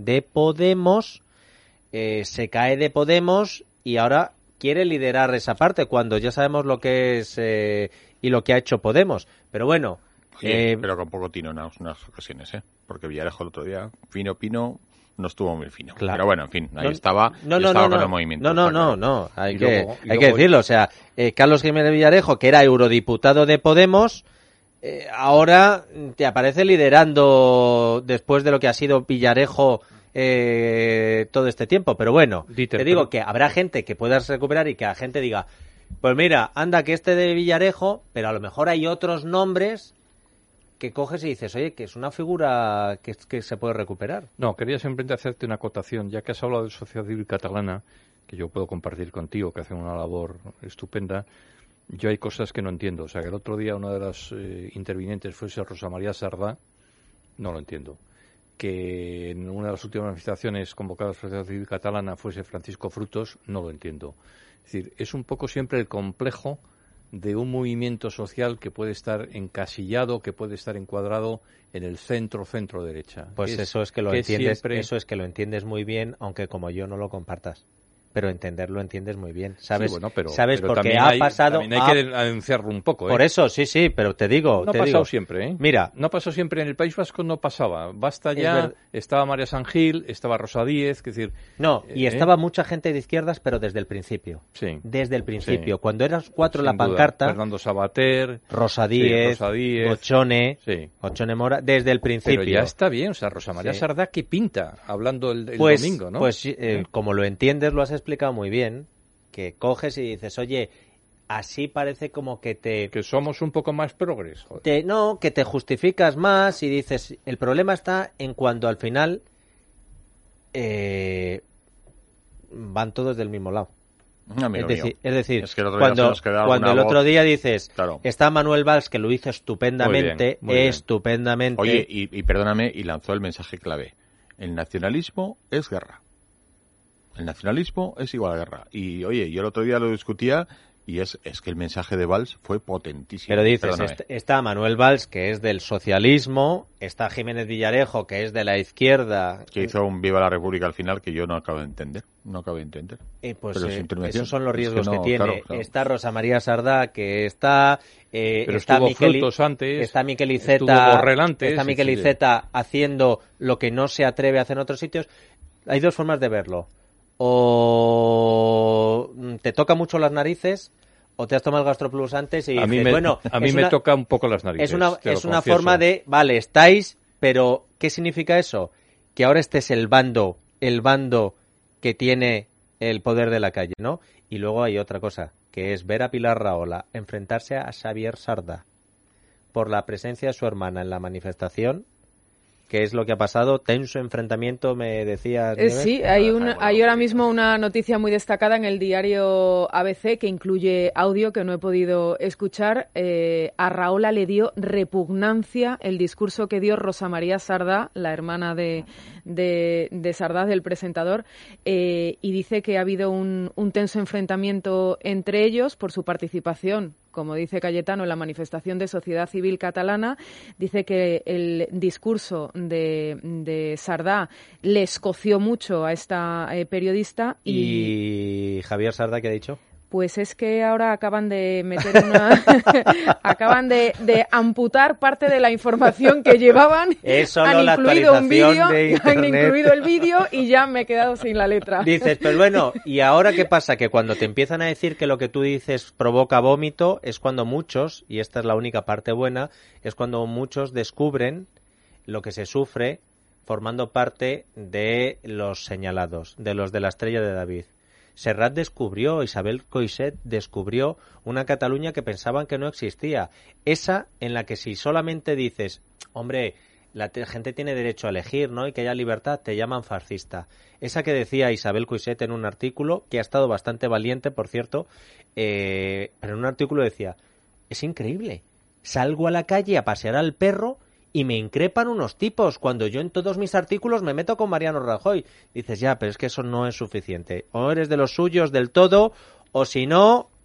se cae de Podemos y ahora quiere liderar esa parte cuando ya sabemos lo que es y lo que ha hecho Podemos. Pero bueno... pero con poco tino en unas ocasiones, porque Villarejo el otro día, fino, no estuvo muy fino. Claro. Pero bueno, en fin, ahí estaba con el movimiento. No, hay que decirlo. O sea, Carlos Jiménez Villarejo, que era eurodiputado de Podemos, ahora te aparece liderando después de lo que ha sido Villarejo todo este tiempo. Pero bueno, te digo que habrá gente que puedas recuperar y que la gente diga, pues mira, anda que este de Villarejo, pero a lo mejor hay otros nombres que coges y dices, oye, que es una figura que se puede recuperar. No, quería simplemente hacerte una acotación, ya que has hablado de Sociedad Civil Catalana, que yo puedo compartir contigo, que hacen una labor estupenda. Yo hay cosas que no entiendo. O sea, que el otro día una de las intervinientes fuese Rosa María Sardá, no lo entiendo. Que en una de las últimas manifestaciones convocadas por la Sociedad Civil Catalana fuese Francisco Frutos, no lo entiendo. Es decir, es un poco siempre el complejo de un movimiento social que puede estar encasillado, que puede estar encuadrado en el centro derecha. Pues eso es que lo entiendes muy bien, aunque como yo no lo compartas. Pero entenderlo entiendes muy bien. ¿Sabes? Sí, bueno, ¿sabes pero porque ha pasado? También hay que denunciarlo un poco. Por eso, sí, pero te digo. No ha pasado siempre, Mira. No pasó siempre. En el País Vasco no pasaba. Basta ya. Estaba María San Gil, estaba Rosa Díez, es decir. No, y estaba mucha gente de izquierdas, pero desde el principio. Sí. Desde el principio. Sí. Cuando eras 4 en la duda. pancarta. Fernando Sabater. Rosa Díez. Gochone. Sí. Gochone Mora. Desde el principio. Pero ya está bien. O sea, Rosa María Sardá, ¿qué pinta? Hablando el domingo, ¿no? Pues como lo entiendes, lo has explicado muy bien. Que coges y dices, oye, así parece como que que somos un poco más progres. Que te justificas más y dices, el problema está en cuando al final van todos del mismo lado. Es decir, es que cuando el otro día dices, está Manuel Valls, que lo hizo estupendamente, muy bien. estupendamente. Oye, y perdóname, y lanzó el mensaje clave. El nacionalismo es guerra. El nacionalismo es igual a guerra. Y, oye, yo el otro día lo discutía y es que el mensaje de Valls fue potentísimo. Pero dices, está Manuel Valls, que es del socialismo, está Jiménez Villarejo, que es de la izquierda. Que hizo un Viva la República al final que yo no acabo de entender. Pues esos son los riesgos que tiene. Claro. Está Rosa María Sardá, que está... pero está Frutos antes. Está Miquel Iceta haciendo lo que no se atreve a hacer en otros sitios. Hay dos formas de verlo. O te toca mucho las narices o te has tomado el Gastroplus antes y dices, a mí me toca un poco las narices. Es una forma de, vale, estáis, pero ¿qué significa eso? Que ahora este es el bando que tiene el poder de la calle, ¿no? Y luego hay otra cosa, que es ver a Pilar Rahola enfrentarse a Xavier Sardá por la presencia de su hermana en la manifestación. ¿Qué es lo que ha pasado? Tenso enfrentamiento, me decías. Sí, hay ahora mismo una noticia muy destacada en el diario ABC que incluye audio que no he podido escuchar. A Rahola le dio repugnancia el discurso que dio Rosa María Sardá, la hermana de Sardá, del presentador, y dice que ha habido un tenso enfrentamiento entre ellos por su participación, como dice Cayetano, en la manifestación de Sociedad Civil Catalana. Dice que el discurso de Sardá le escoció mucho a esta periodista. ¿Y Javier Sardá qué ha dicho? Pues es que ahora acaban de meter acaban de amputar parte de la información que llevaban. Es solo la actualización de Internet. Han incluido el vídeo y ya me he quedado sin la letra. Dices, pero bueno, ¿y ahora qué pasa? Que cuando te empiezan a decir que lo que tú dices provoca vómito, es cuando muchos, y esta es la única parte buena, es cuando muchos descubren lo que se sufre formando parte de los señalados, de los de la Estrella de David. Serrat descubrió, Isabel Coixet descubrió una Cataluña que pensaban que no existía. Esa en la que si solamente dices, hombre, la gente tiene derecho a elegir, ¿no? Y que haya libertad, te llaman fascista. Esa que decía Isabel Coixet en un artículo, que ha estado bastante valiente, por cierto, pero en un artículo decía, es increíble, salgo a la calle a pasear al perro y me increpan unos tipos cuando yo en todos mis artículos me meto con Mariano Rajoy. Dices, ya, pero es que eso no es suficiente. O eres de los suyos del todo, o si no,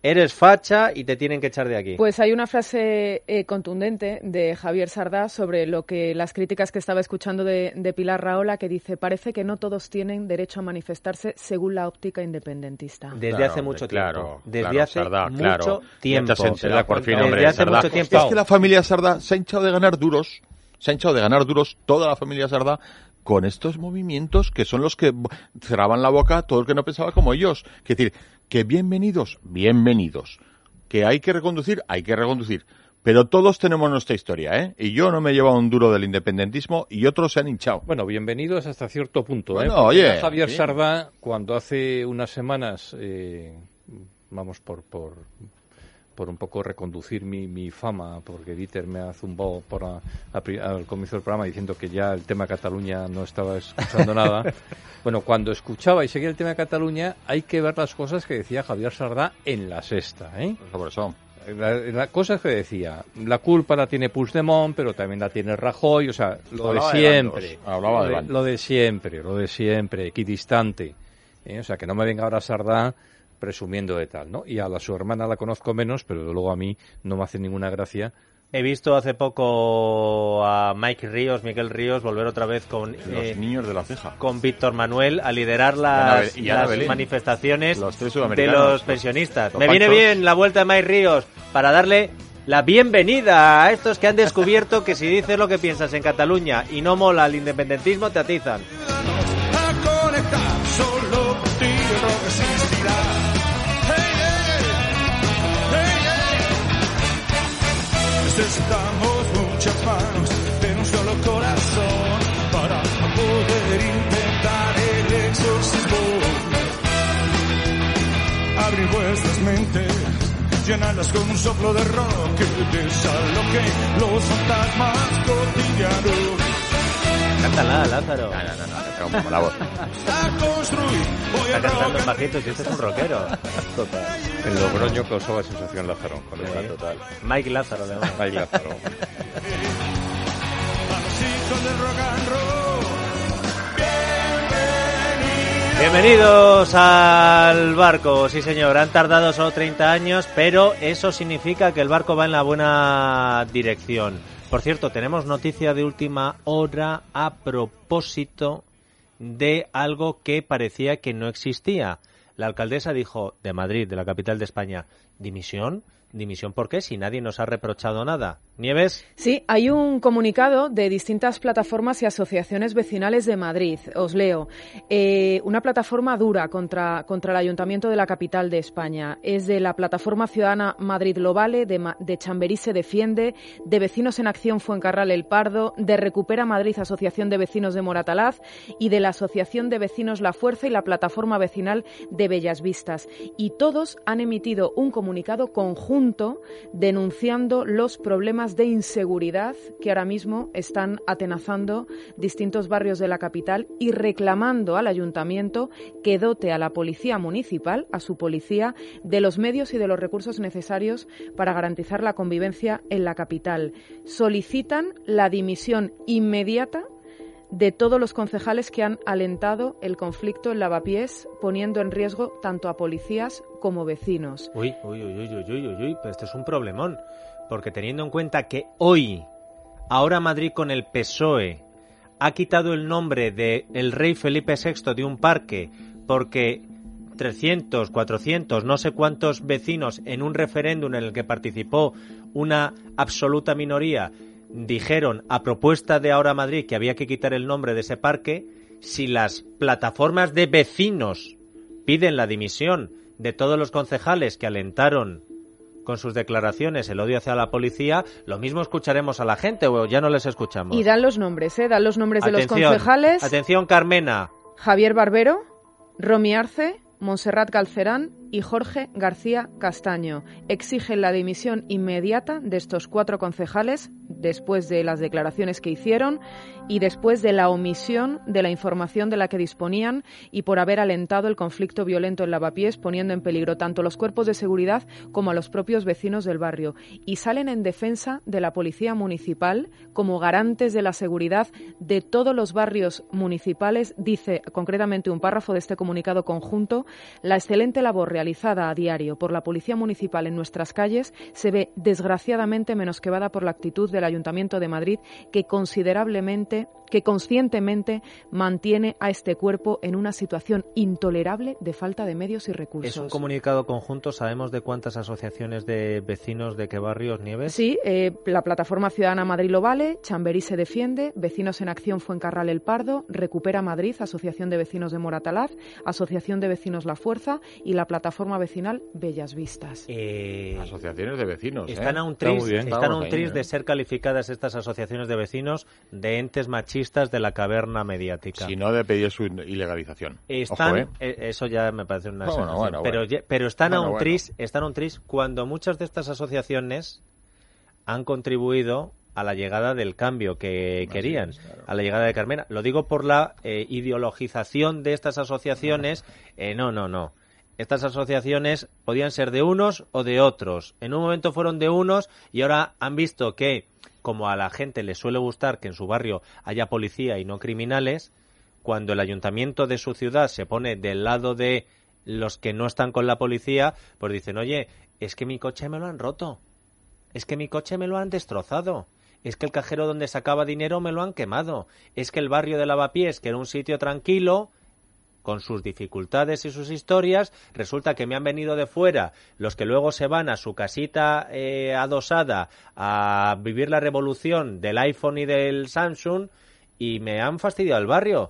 eres facha y te tienen que echar de aquí. Pues hay una frase contundente de Javier Sardá sobre las críticas que estaba escuchando de Pilar Rahola, que dice: parece que no todos tienen derecho a manifestarse según la óptica independentista. Desde hace mucho tiempo. Desde hace mucho tiempo. Es que la familia Sardá se ha hinchado de ganar duros. Toda la familia Sardá, con estos movimientos que son los que cerraban la boca a todo el que no pensaba como ellos. Es decir, que bienvenidos, que hay que reconducir, pero todos tenemos nuestra historia, ¿eh? Y yo no me he llevado un duro del independentismo y otros se han hinchado. Bueno, bienvenidos hasta cierto punto, ¿eh? Bueno, oye, Javier Sardá, cuando hace unas semanas, vamos por un poco reconducir mi fama, porque Dieter me ha zumbado al comienzo del programa diciendo que ya el tema Cataluña no estaba escuchando nada. Bueno, cuando escuchaba y seguía el tema de Cataluña, hay que ver las cosas que decía Javier Sardá en La Sexta, ¿eh? Por eso. La cosa que decía, la culpa la tiene Puigdemont, pero también la tiene Rajoy, o sea, lo de siempre, equidistante. O sea, que no me venga ahora Sardá presumiendo de tal, ¿no? Y a su hermana la conozco menos, pero luego a mí no me hace ninguna gracia. He visto hace poco a Miguel Ríos, volver otra vez con los niños de la ceja, con Víctor Manuel, a liderar las manifestaciones de los pensionistas. Me viene bien la vuelta de Miguel Ríos para darle la bienvenida a estos que han descubierto que si dices lo que piensas en Cataluña y no mola el independentismo, te atizan. Necesitamos muchas manos de un solo corazón para poder intentar el exorcismo. Abrir vuestras mentes, llenarlas con un soplo de rock que desaloje los fantasmas cotidianos. Cántala, Lázaro. No, como la voz. Está cantando en bajito, si este es un rockero. Total. En Logroño causaba sensación Lázaro. Total. Mike Lázaro, además. Mike Lázaro. Bienvenidos al barco, sí señor, han tardado solo 30 años, pero eso significa que el barco va en la buena dirección. Por cierto, tenemos noticia de última hora a propósito de algo que parecía que no existía. La alcaldesa dijo de Madrid, de la capital de España, dimisión. ¿Dimisión por qué? Si nadie nos ha reprochado nada. ¿Nieves? Sí, hay un comunicado de distintas plataformas y asociaciones vecinales de Madrid. Os leo. Una plataforma dura contra el Ayuntamiento de la capital de España. Es de la Plataforma Ciudadana Madrid Lo Vale, de Chamberí se defiende, de Vecinos en Acción Fuencarral El Pardo, de Recupera Madrid Asociación de Vecinos de Moratalaz y de la Asociación de Vecinos La Fuerza y la Plataforma Vecinal de Bellas Vistas. Y todos han emitido un comunicado conjunto denunciando los problemas de inseguridad que ahora mismo están atenazando distintos barrios de la capital y reclamando al ayuntamiento que dote a la policía municipal, a su policía, de los medios y de los recursos necesarios para garantizar la convivencia en la capital. Solicitan la dimisión inmediata de todos los concejales que han alentado el conflicto en Lavapiés, poniendo en riesgo tanto a policías como vecinos. Uy, pero esto es un problemón, porque teniendo en cuenta que hoy, ahora Madrid con el PSOE, ha quitado el nombre de el rey Felipe VI de un parque, porque 300, 400, no sé cuántos vecinos en un referéndum en el que participó una absoluta minoría, dijeron a propuesta de Ahora Madrid que había que quitar el nombre de ese parque. Si las plataformas de vecinos piden la dimisión de todos los concejales que alentaron con sus declaraciones el odio hacia la policía, lo mismo escucharemos a la gente o ya no les escuchamos. Y dan los nombres, dan los nombres de los concejales. Atención, Carmena. Javier Barbero, Romy Arce, Montserrat Galcerán y Jorge García Castaño. Exigen la dimisión inmediata de estos 4 concejales después de las declaraciones que hicieron y después de la omisión de la información de la que disponían y por haber alentado el conflicto violento en Lavapiés, poniendo en peligro tanto los cuerpos de seguridad como a los propios vecinos del barrio. Y salen en defensa de la Policía Municipal como garantes de la seguridad de todos los barrios municipales. Dice concretamente un párrafo de este comunicado conjunto: la excelente labor realizada a diario por la Policía Municipal en nuestras calles se ve desgraciadamente menoscabada por la actitud del Ayuntamiento de Madrid, que conscientemente mantiene a este cuerpo en una situación intolerable de falta de medios y recursos. ¿Es un comunicado conjunto? ¿Sabemos de cuántas asociaciones de vecinos, de qué barrios, Nieves? Sí, la Plataforma Ciudadana Madrid lo vale, Chamberí se defiende, Vecinos en Acción Fuencarral El Pardo, Recupera Madrid, Asociación de Vecinos de Moratalaz, Asociación de Vecinos La Fuerza y la Plataforma Vecinal Bellas Vistas. Asociaciones de vecinos. Están a un tris de ser calificadas estas asociaciones de vecinos de entes machistas de la caverna mediática. Si no, de pedir su ilegalización. Están, Ojo, eso ya me parece una bueno. Pero están a un tris cuando muchas de estas asociaciones han contribuido a la llegada del cambio que querían, claro, a la llegada de Carmena. Lo digo por la ideologización de estas asociaciones. No. Estas asociaciones podían ser de unos o de otros. En un momento fueron de unos y ahora han visto que, como a la gente le suele gustar que en su barrio haya policía y no criminales, cuando el ayuntamiento de su ciudad se pone del lado de los que no están con la policía, pues dicen: oye, es que mi coche me lo han roto, es que mi coche me lo han destrozado, es que el cajero donde sacaba dinero me lo han quemado, es que el barrio de Lavapiés, que era un sitio tranquilo, con sus dificultades y sus historias, resulta que me han venido de fuera los que luego se van a su casita adosada a vivir la revolución del iPhone y del Samsung y me han fastidiado el barrio.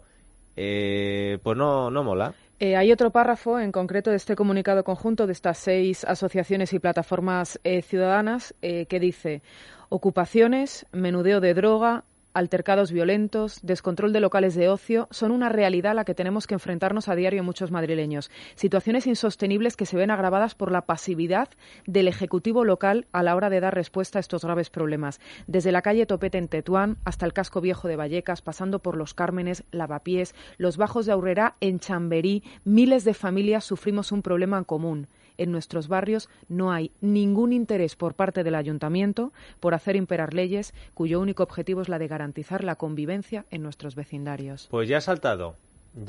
Pues no mola. Hay otro párrafo en concreto de este comunicado conjunto de estas 6 asociaciones y plataformas ciudadanas que dice: ocupaciones, menudeo de droga, altercados violentos, descontrol de locales de ocio son una realidad a la que tenemos que enfrentarnos a diario muchos madrileños. Situaciones insostenibles que se ven agravadas por la pasividad del Ejecutivo local a la hora de dar respuesta a estos graves problemas. Desde la calle Topete en Tetuán hasta el casco viejo de Vallecas, pasando por Los Cármenes, Lavapiés, los Bajos de Aurrera, en Chamberí, miles de familias sufrimos un problema en común. En nuestros barrios no hay ningún interés por parte del Ayuntamiento por hacer imperar leyes cuyo único objetivo es la de garantizar la convivencia en nuestros vecindarios. Pues ya ha saltado.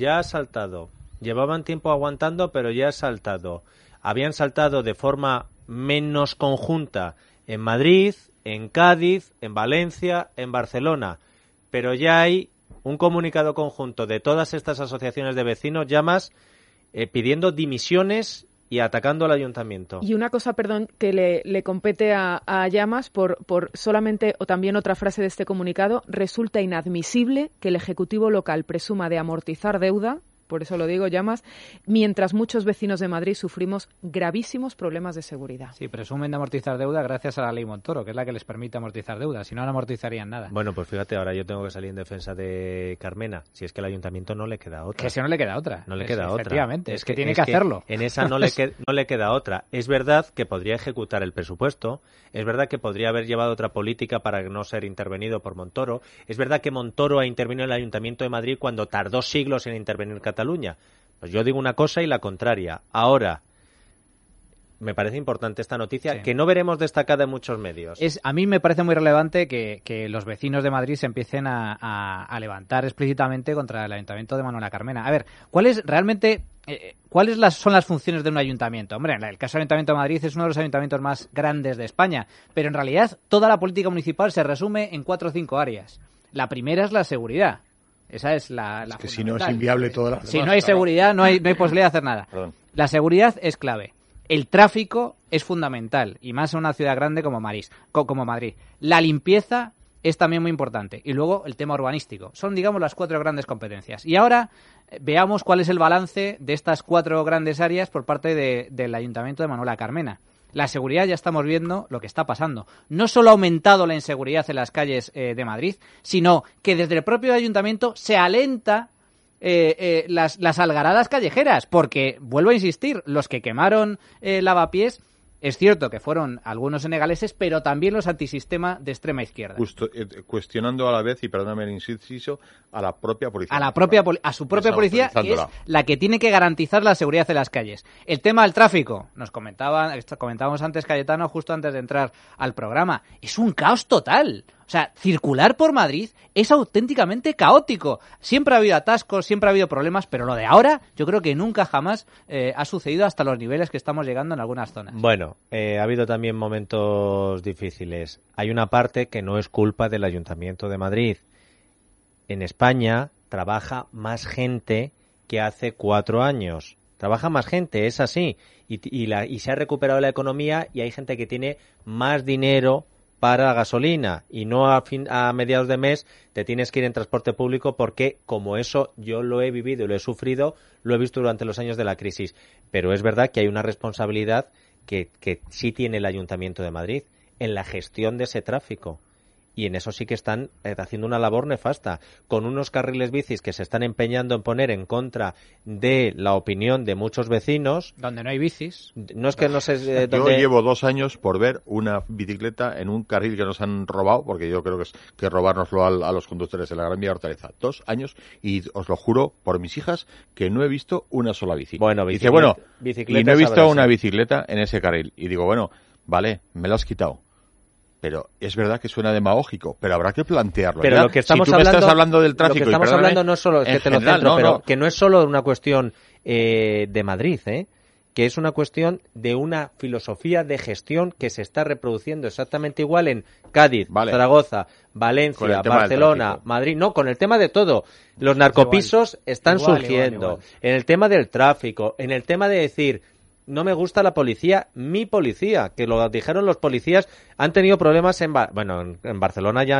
Llevaban tiempo aguantando, pero ya ha saltado. Habían saltado de forma menos conjunta en Madrid, en Cádiz, en Valencia, en Barcelona. Pero ya hay un comunicado conjunto de todas estas asociaciones de vecinos, llamas, pidiendo dimisiones y atacando al ayuntamiento. Y una cosa, perdón, que le compete a Llamas por solamente, o también otra frase de este comunicado: resulta inadmisible que el Ejecutivo local presuma de amortizar deuda, por eso lo digo, Llamas, mientras muchos vecinos de Madrid sufrimos gravísimos problemas de seguridad. Sí, presumen de amortizar deuda gracias a la ley Montoro, que es la que les permite amortizar deuda, si no, no amortizarían nada. Bueno, pues fíjate, ahora yo tengo que salir en defensa de Carmena, si es que el ayuntamiento no le queda otra. Que si no le queda otra. No le queda otra. Efectivamente, es que tiene que hacerlo. En esa no le queda otra. Es verdad que podría ejecutar el presupuesto, es verdad que podría haber llevado otra política para no ser intervenido por Montoro, es verdad que Montoro ha intervenido en el Ayuntamiento de Madrid cuando tardó siglos en intervenir en Cataluña. Pues yo digo una cosa y la contraria. Ahora, me parece importante esta noticia, que no veremos destacada en muchos medios. A mí me parece muy relevante que los vecinos de Madrid se empiecen a levantar explícitamente contra el Ayuntamiento de Manuela Carmena. A ver, ¿cuáles son las funciones de un ayuntamiento? Hombre, en el caso del Ayuntamiento de Madrid es uno de los ayuntamientos más grandes de España, pero en realidad toda la política municipal se resume en 4 o 5 áreas. La primera es la seguridad. Esa es la es que si no es inviable toda la... Si no hay seguridad, no hay posibilidad de hacer nada. Perdón. La seguridad es clave. El tráfico es fundamental, y más en una ciudad grande como Madrid. La limpieza es también muy importante. Y luego el tema urbanístico. Son, digamos, las 4 grandes competencias. Y ahora veamos cuál es el balance de estas 4 grandes áreas por parte del Ayuntamiento de Manuela Carmena. La seguridad, ya estamos viendo lo que está pasando. No solo ha aumentado la inseguridad en las calles de Madrid, sino que desde el propio ayuntamiento se alenta las algaradas callejeras, porque, vuelvo a insistir, los que quemaron Lavapiés Es cierto que fueron algunos senegaleses, pero también los antisistema de extrema izquierda. Justo, cuestionando a la vez, y perdóname el inciso, a la propia policía. A su propia policía, que es la que tiene que garantizar la seguridad de las calles. El tema del tráfico, comentábamos antes, Cayetano, justo antes de entrar al programa, es un caos total. O sea, circular por Madrid es auténticamente caótico. Siempre ha habido atascos, siempre ha habido problemas, pero lo de ahora yo creo que nunca jamás ha sucedido hasta los niveles que estamos llegando en algunas zonas. Bueno, ha habido también momentos difíciles. Hay una parte que no es culpa del Ayuntamiento de Madrid. En España trabaja más gente que hace 4 años. Trabaja más gente, es así. Y se ha recuperado la economía y hay gente que tiene más dinero para la gasolina y no a mediados de mes te tienes que ir en transporte público porque como eso yo lo he vivido y lo he sufrido, lo he visto durante los años de la crisis. Pero es verdad que hay una responsabilidad que sí tiene el Ayuntamiento de Madrid en la gestión de ese tráfico. Y en eso sí que están haciendo una labor nefasta, con unos carriles bicis que se están empeñando en poner en contra de la opinión de muchos vecinos. Donde no hay bicis. No es que no sé dónde... Yo llevo 2 años por ver una bicicleta en un carril que nos han robado, porque yo creo que es que robárnoslo a los conductores de la Gran Vía Hortaleza. 2 años, y os lo juro por mis hijas, que no he visto una sola bici. Bueno, y no he visto una bicicleta en ese carril. Y digo, bueno, vale, me lo has quitado. Pero es verdad que suena demagógico, pero habrá que plantearlo. Pero ya. Lo que estamos si tú hablando, me estás hablando del tráfico, lo que estamos hablando no es solo que te lo centro, pero que no es solo una cuestión de Madrid, que es una cuestión de una filosofía de gestión que se está reproduciendo exactamente igual en Cádiz, Zaragoza, Valencia, Barcelona, Madrid, no, con el tema de todo. Los narcopisos están surgiendo, igual. En el tema del tráfico, en el tema de decir, no me gusta la policía, mi policía, que lo dijeron los policías, han tenido problemas en Barcelona ya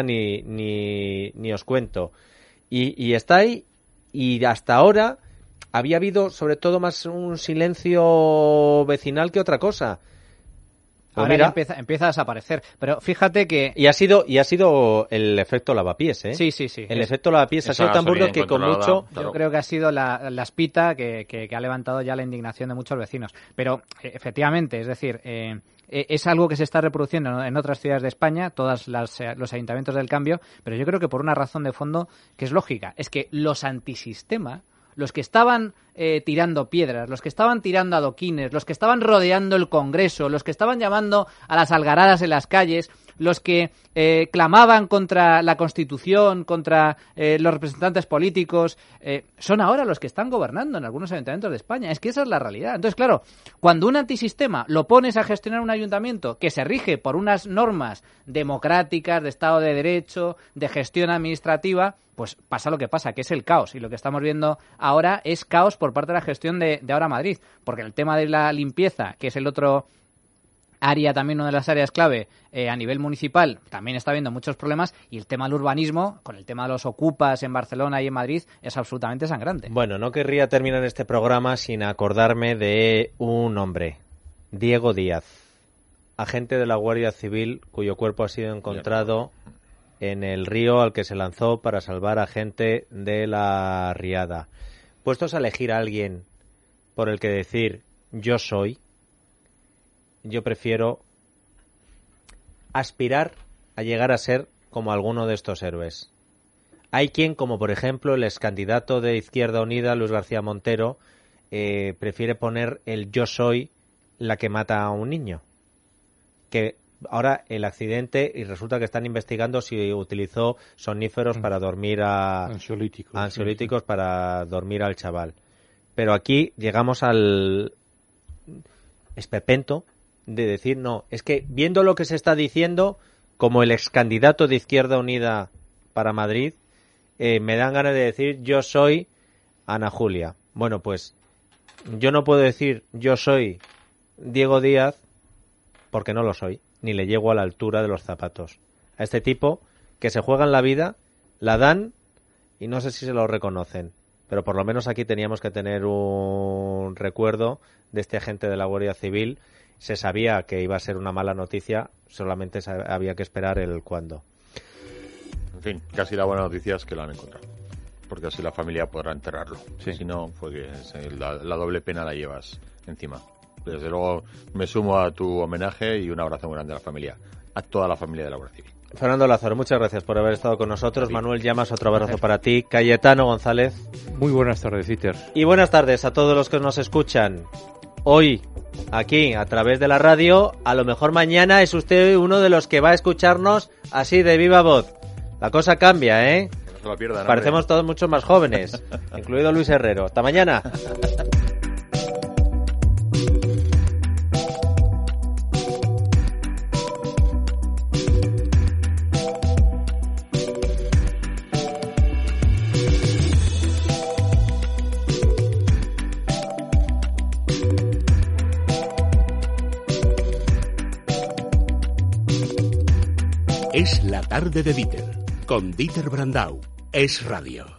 ni os cuento. Y está ahí, y hasta ahora había habido sobre todo más un silencio vecinal que otra cosa. Pues ahora ya empieza a desaparecer, pero fíjate que... Y ha sido el efecto lavapiés, ¿eh? Sí. El efecto lavapiés ha sido tan burdo que con mucho... Yo creo que ha sido la espita que ha levantado ya la indignación de muchos vecinos. Pero, efectivamente, es decir, es algo que se está reproduciendo en otras ciudades de España, todos los ayuntamientos del cambio, pero yo creo que por una razón de fondo que es lógica. Es que los antisistema, los que estaban tirando piedras, los que estaban tirando adoquines, los que estaban rodeando el Congreso, los que estaban llamando a las algaradas en las calles, los que clamaban contra la Constitución, contra los representantes políticos, son ahora los que están gobernando en algunos ayuntamientos de España. Es que esa es la realidad. Entonces, claro, cuando un antisistema lo pones a gestionar un ayuntamiento que se rige por unas normas democráticas, de Estado de Derecho, de gestión administrativa, pues pasa lo que pasa, que es el caos. Y lo que estamos viendo ahora es caos por parte de la gestión de ahora Madrid. Porque el tema de la limpieza, que es el otro área, también una de las áreas clave a nivel municipal, también está habiendo muchos problemas. Y el tema del urbanismo, con el tema de los ocupas en Barcelona y en Madrid, es absolutamente sangrante. Bueno, no querría terminar este programa sin acordarme de un hombre, Diego Díaz, agente de la Guardia Civil, cuyo cuerpo ha sido encontrado en el río al que se lanzó para salvar a gente de la riada. Puestos a elegir a alguien por el que decir yo soy, yo prefiero aspirar a llegar a ser como alguno de estos héroes. Hay quien, como por ejemplo el excandidato de Izquierda Unida, Luis García Montero, prefiere poner el yo soy la que mata a un niño. Que ahora el accidente, y resulta que están investigando si utilizó somníferos para dormir ansiolíticos para dormir al chaval. Pero aquí llegamos al esperpento de decir, no, es que viendo lo que se está diciendo, como el ex candidato de Izquierda Unida para Madrid, me dan ganas de decir yo soy Ana Julia. Bueno, pues yo no puedo decir yo soy Diego Díaz porque no lo soy, ni le llego a la altura de los zapatos. A este tipo que se juegan la vida, la dan y no sé si se lo reconocen. Pero por lo menos aquí teníamos que tener un recuerdo de este agente de la Guardia Civil. Se sabía que iba a ser una mala noticia, solamente había que esperar el cuándo. En fin, casi la buena noticia es que lo han encontrado, porque así la familia podrá enterrarlo. Sí. Si no, fue que la doble pena la llevas encima. desde luego me sumo a tu homenaje y un abrazo muy grande a la familia, a toda la familia de la Guardia Civil. Fernando Lázaro, muchas gracias por haber estado con nosotros. Manuel Llamas, otro abrazo para ti. Cayetano González. Muy buenas tardes, Dieter. Y buenas tardes a todos los que nos escuchan hoy, aquí, a través de la radio. A lo mejor mañana es usted uno de los que va a escucharnos así de viva voz. La cosa cambia, ¿eh? Que no se lo pierdan, parecemos todos mucho más jóvenes, incluido Luis Herrero. Hasta mañana. Es la tarde de Dieter, con Dieter Brandau. Es radio.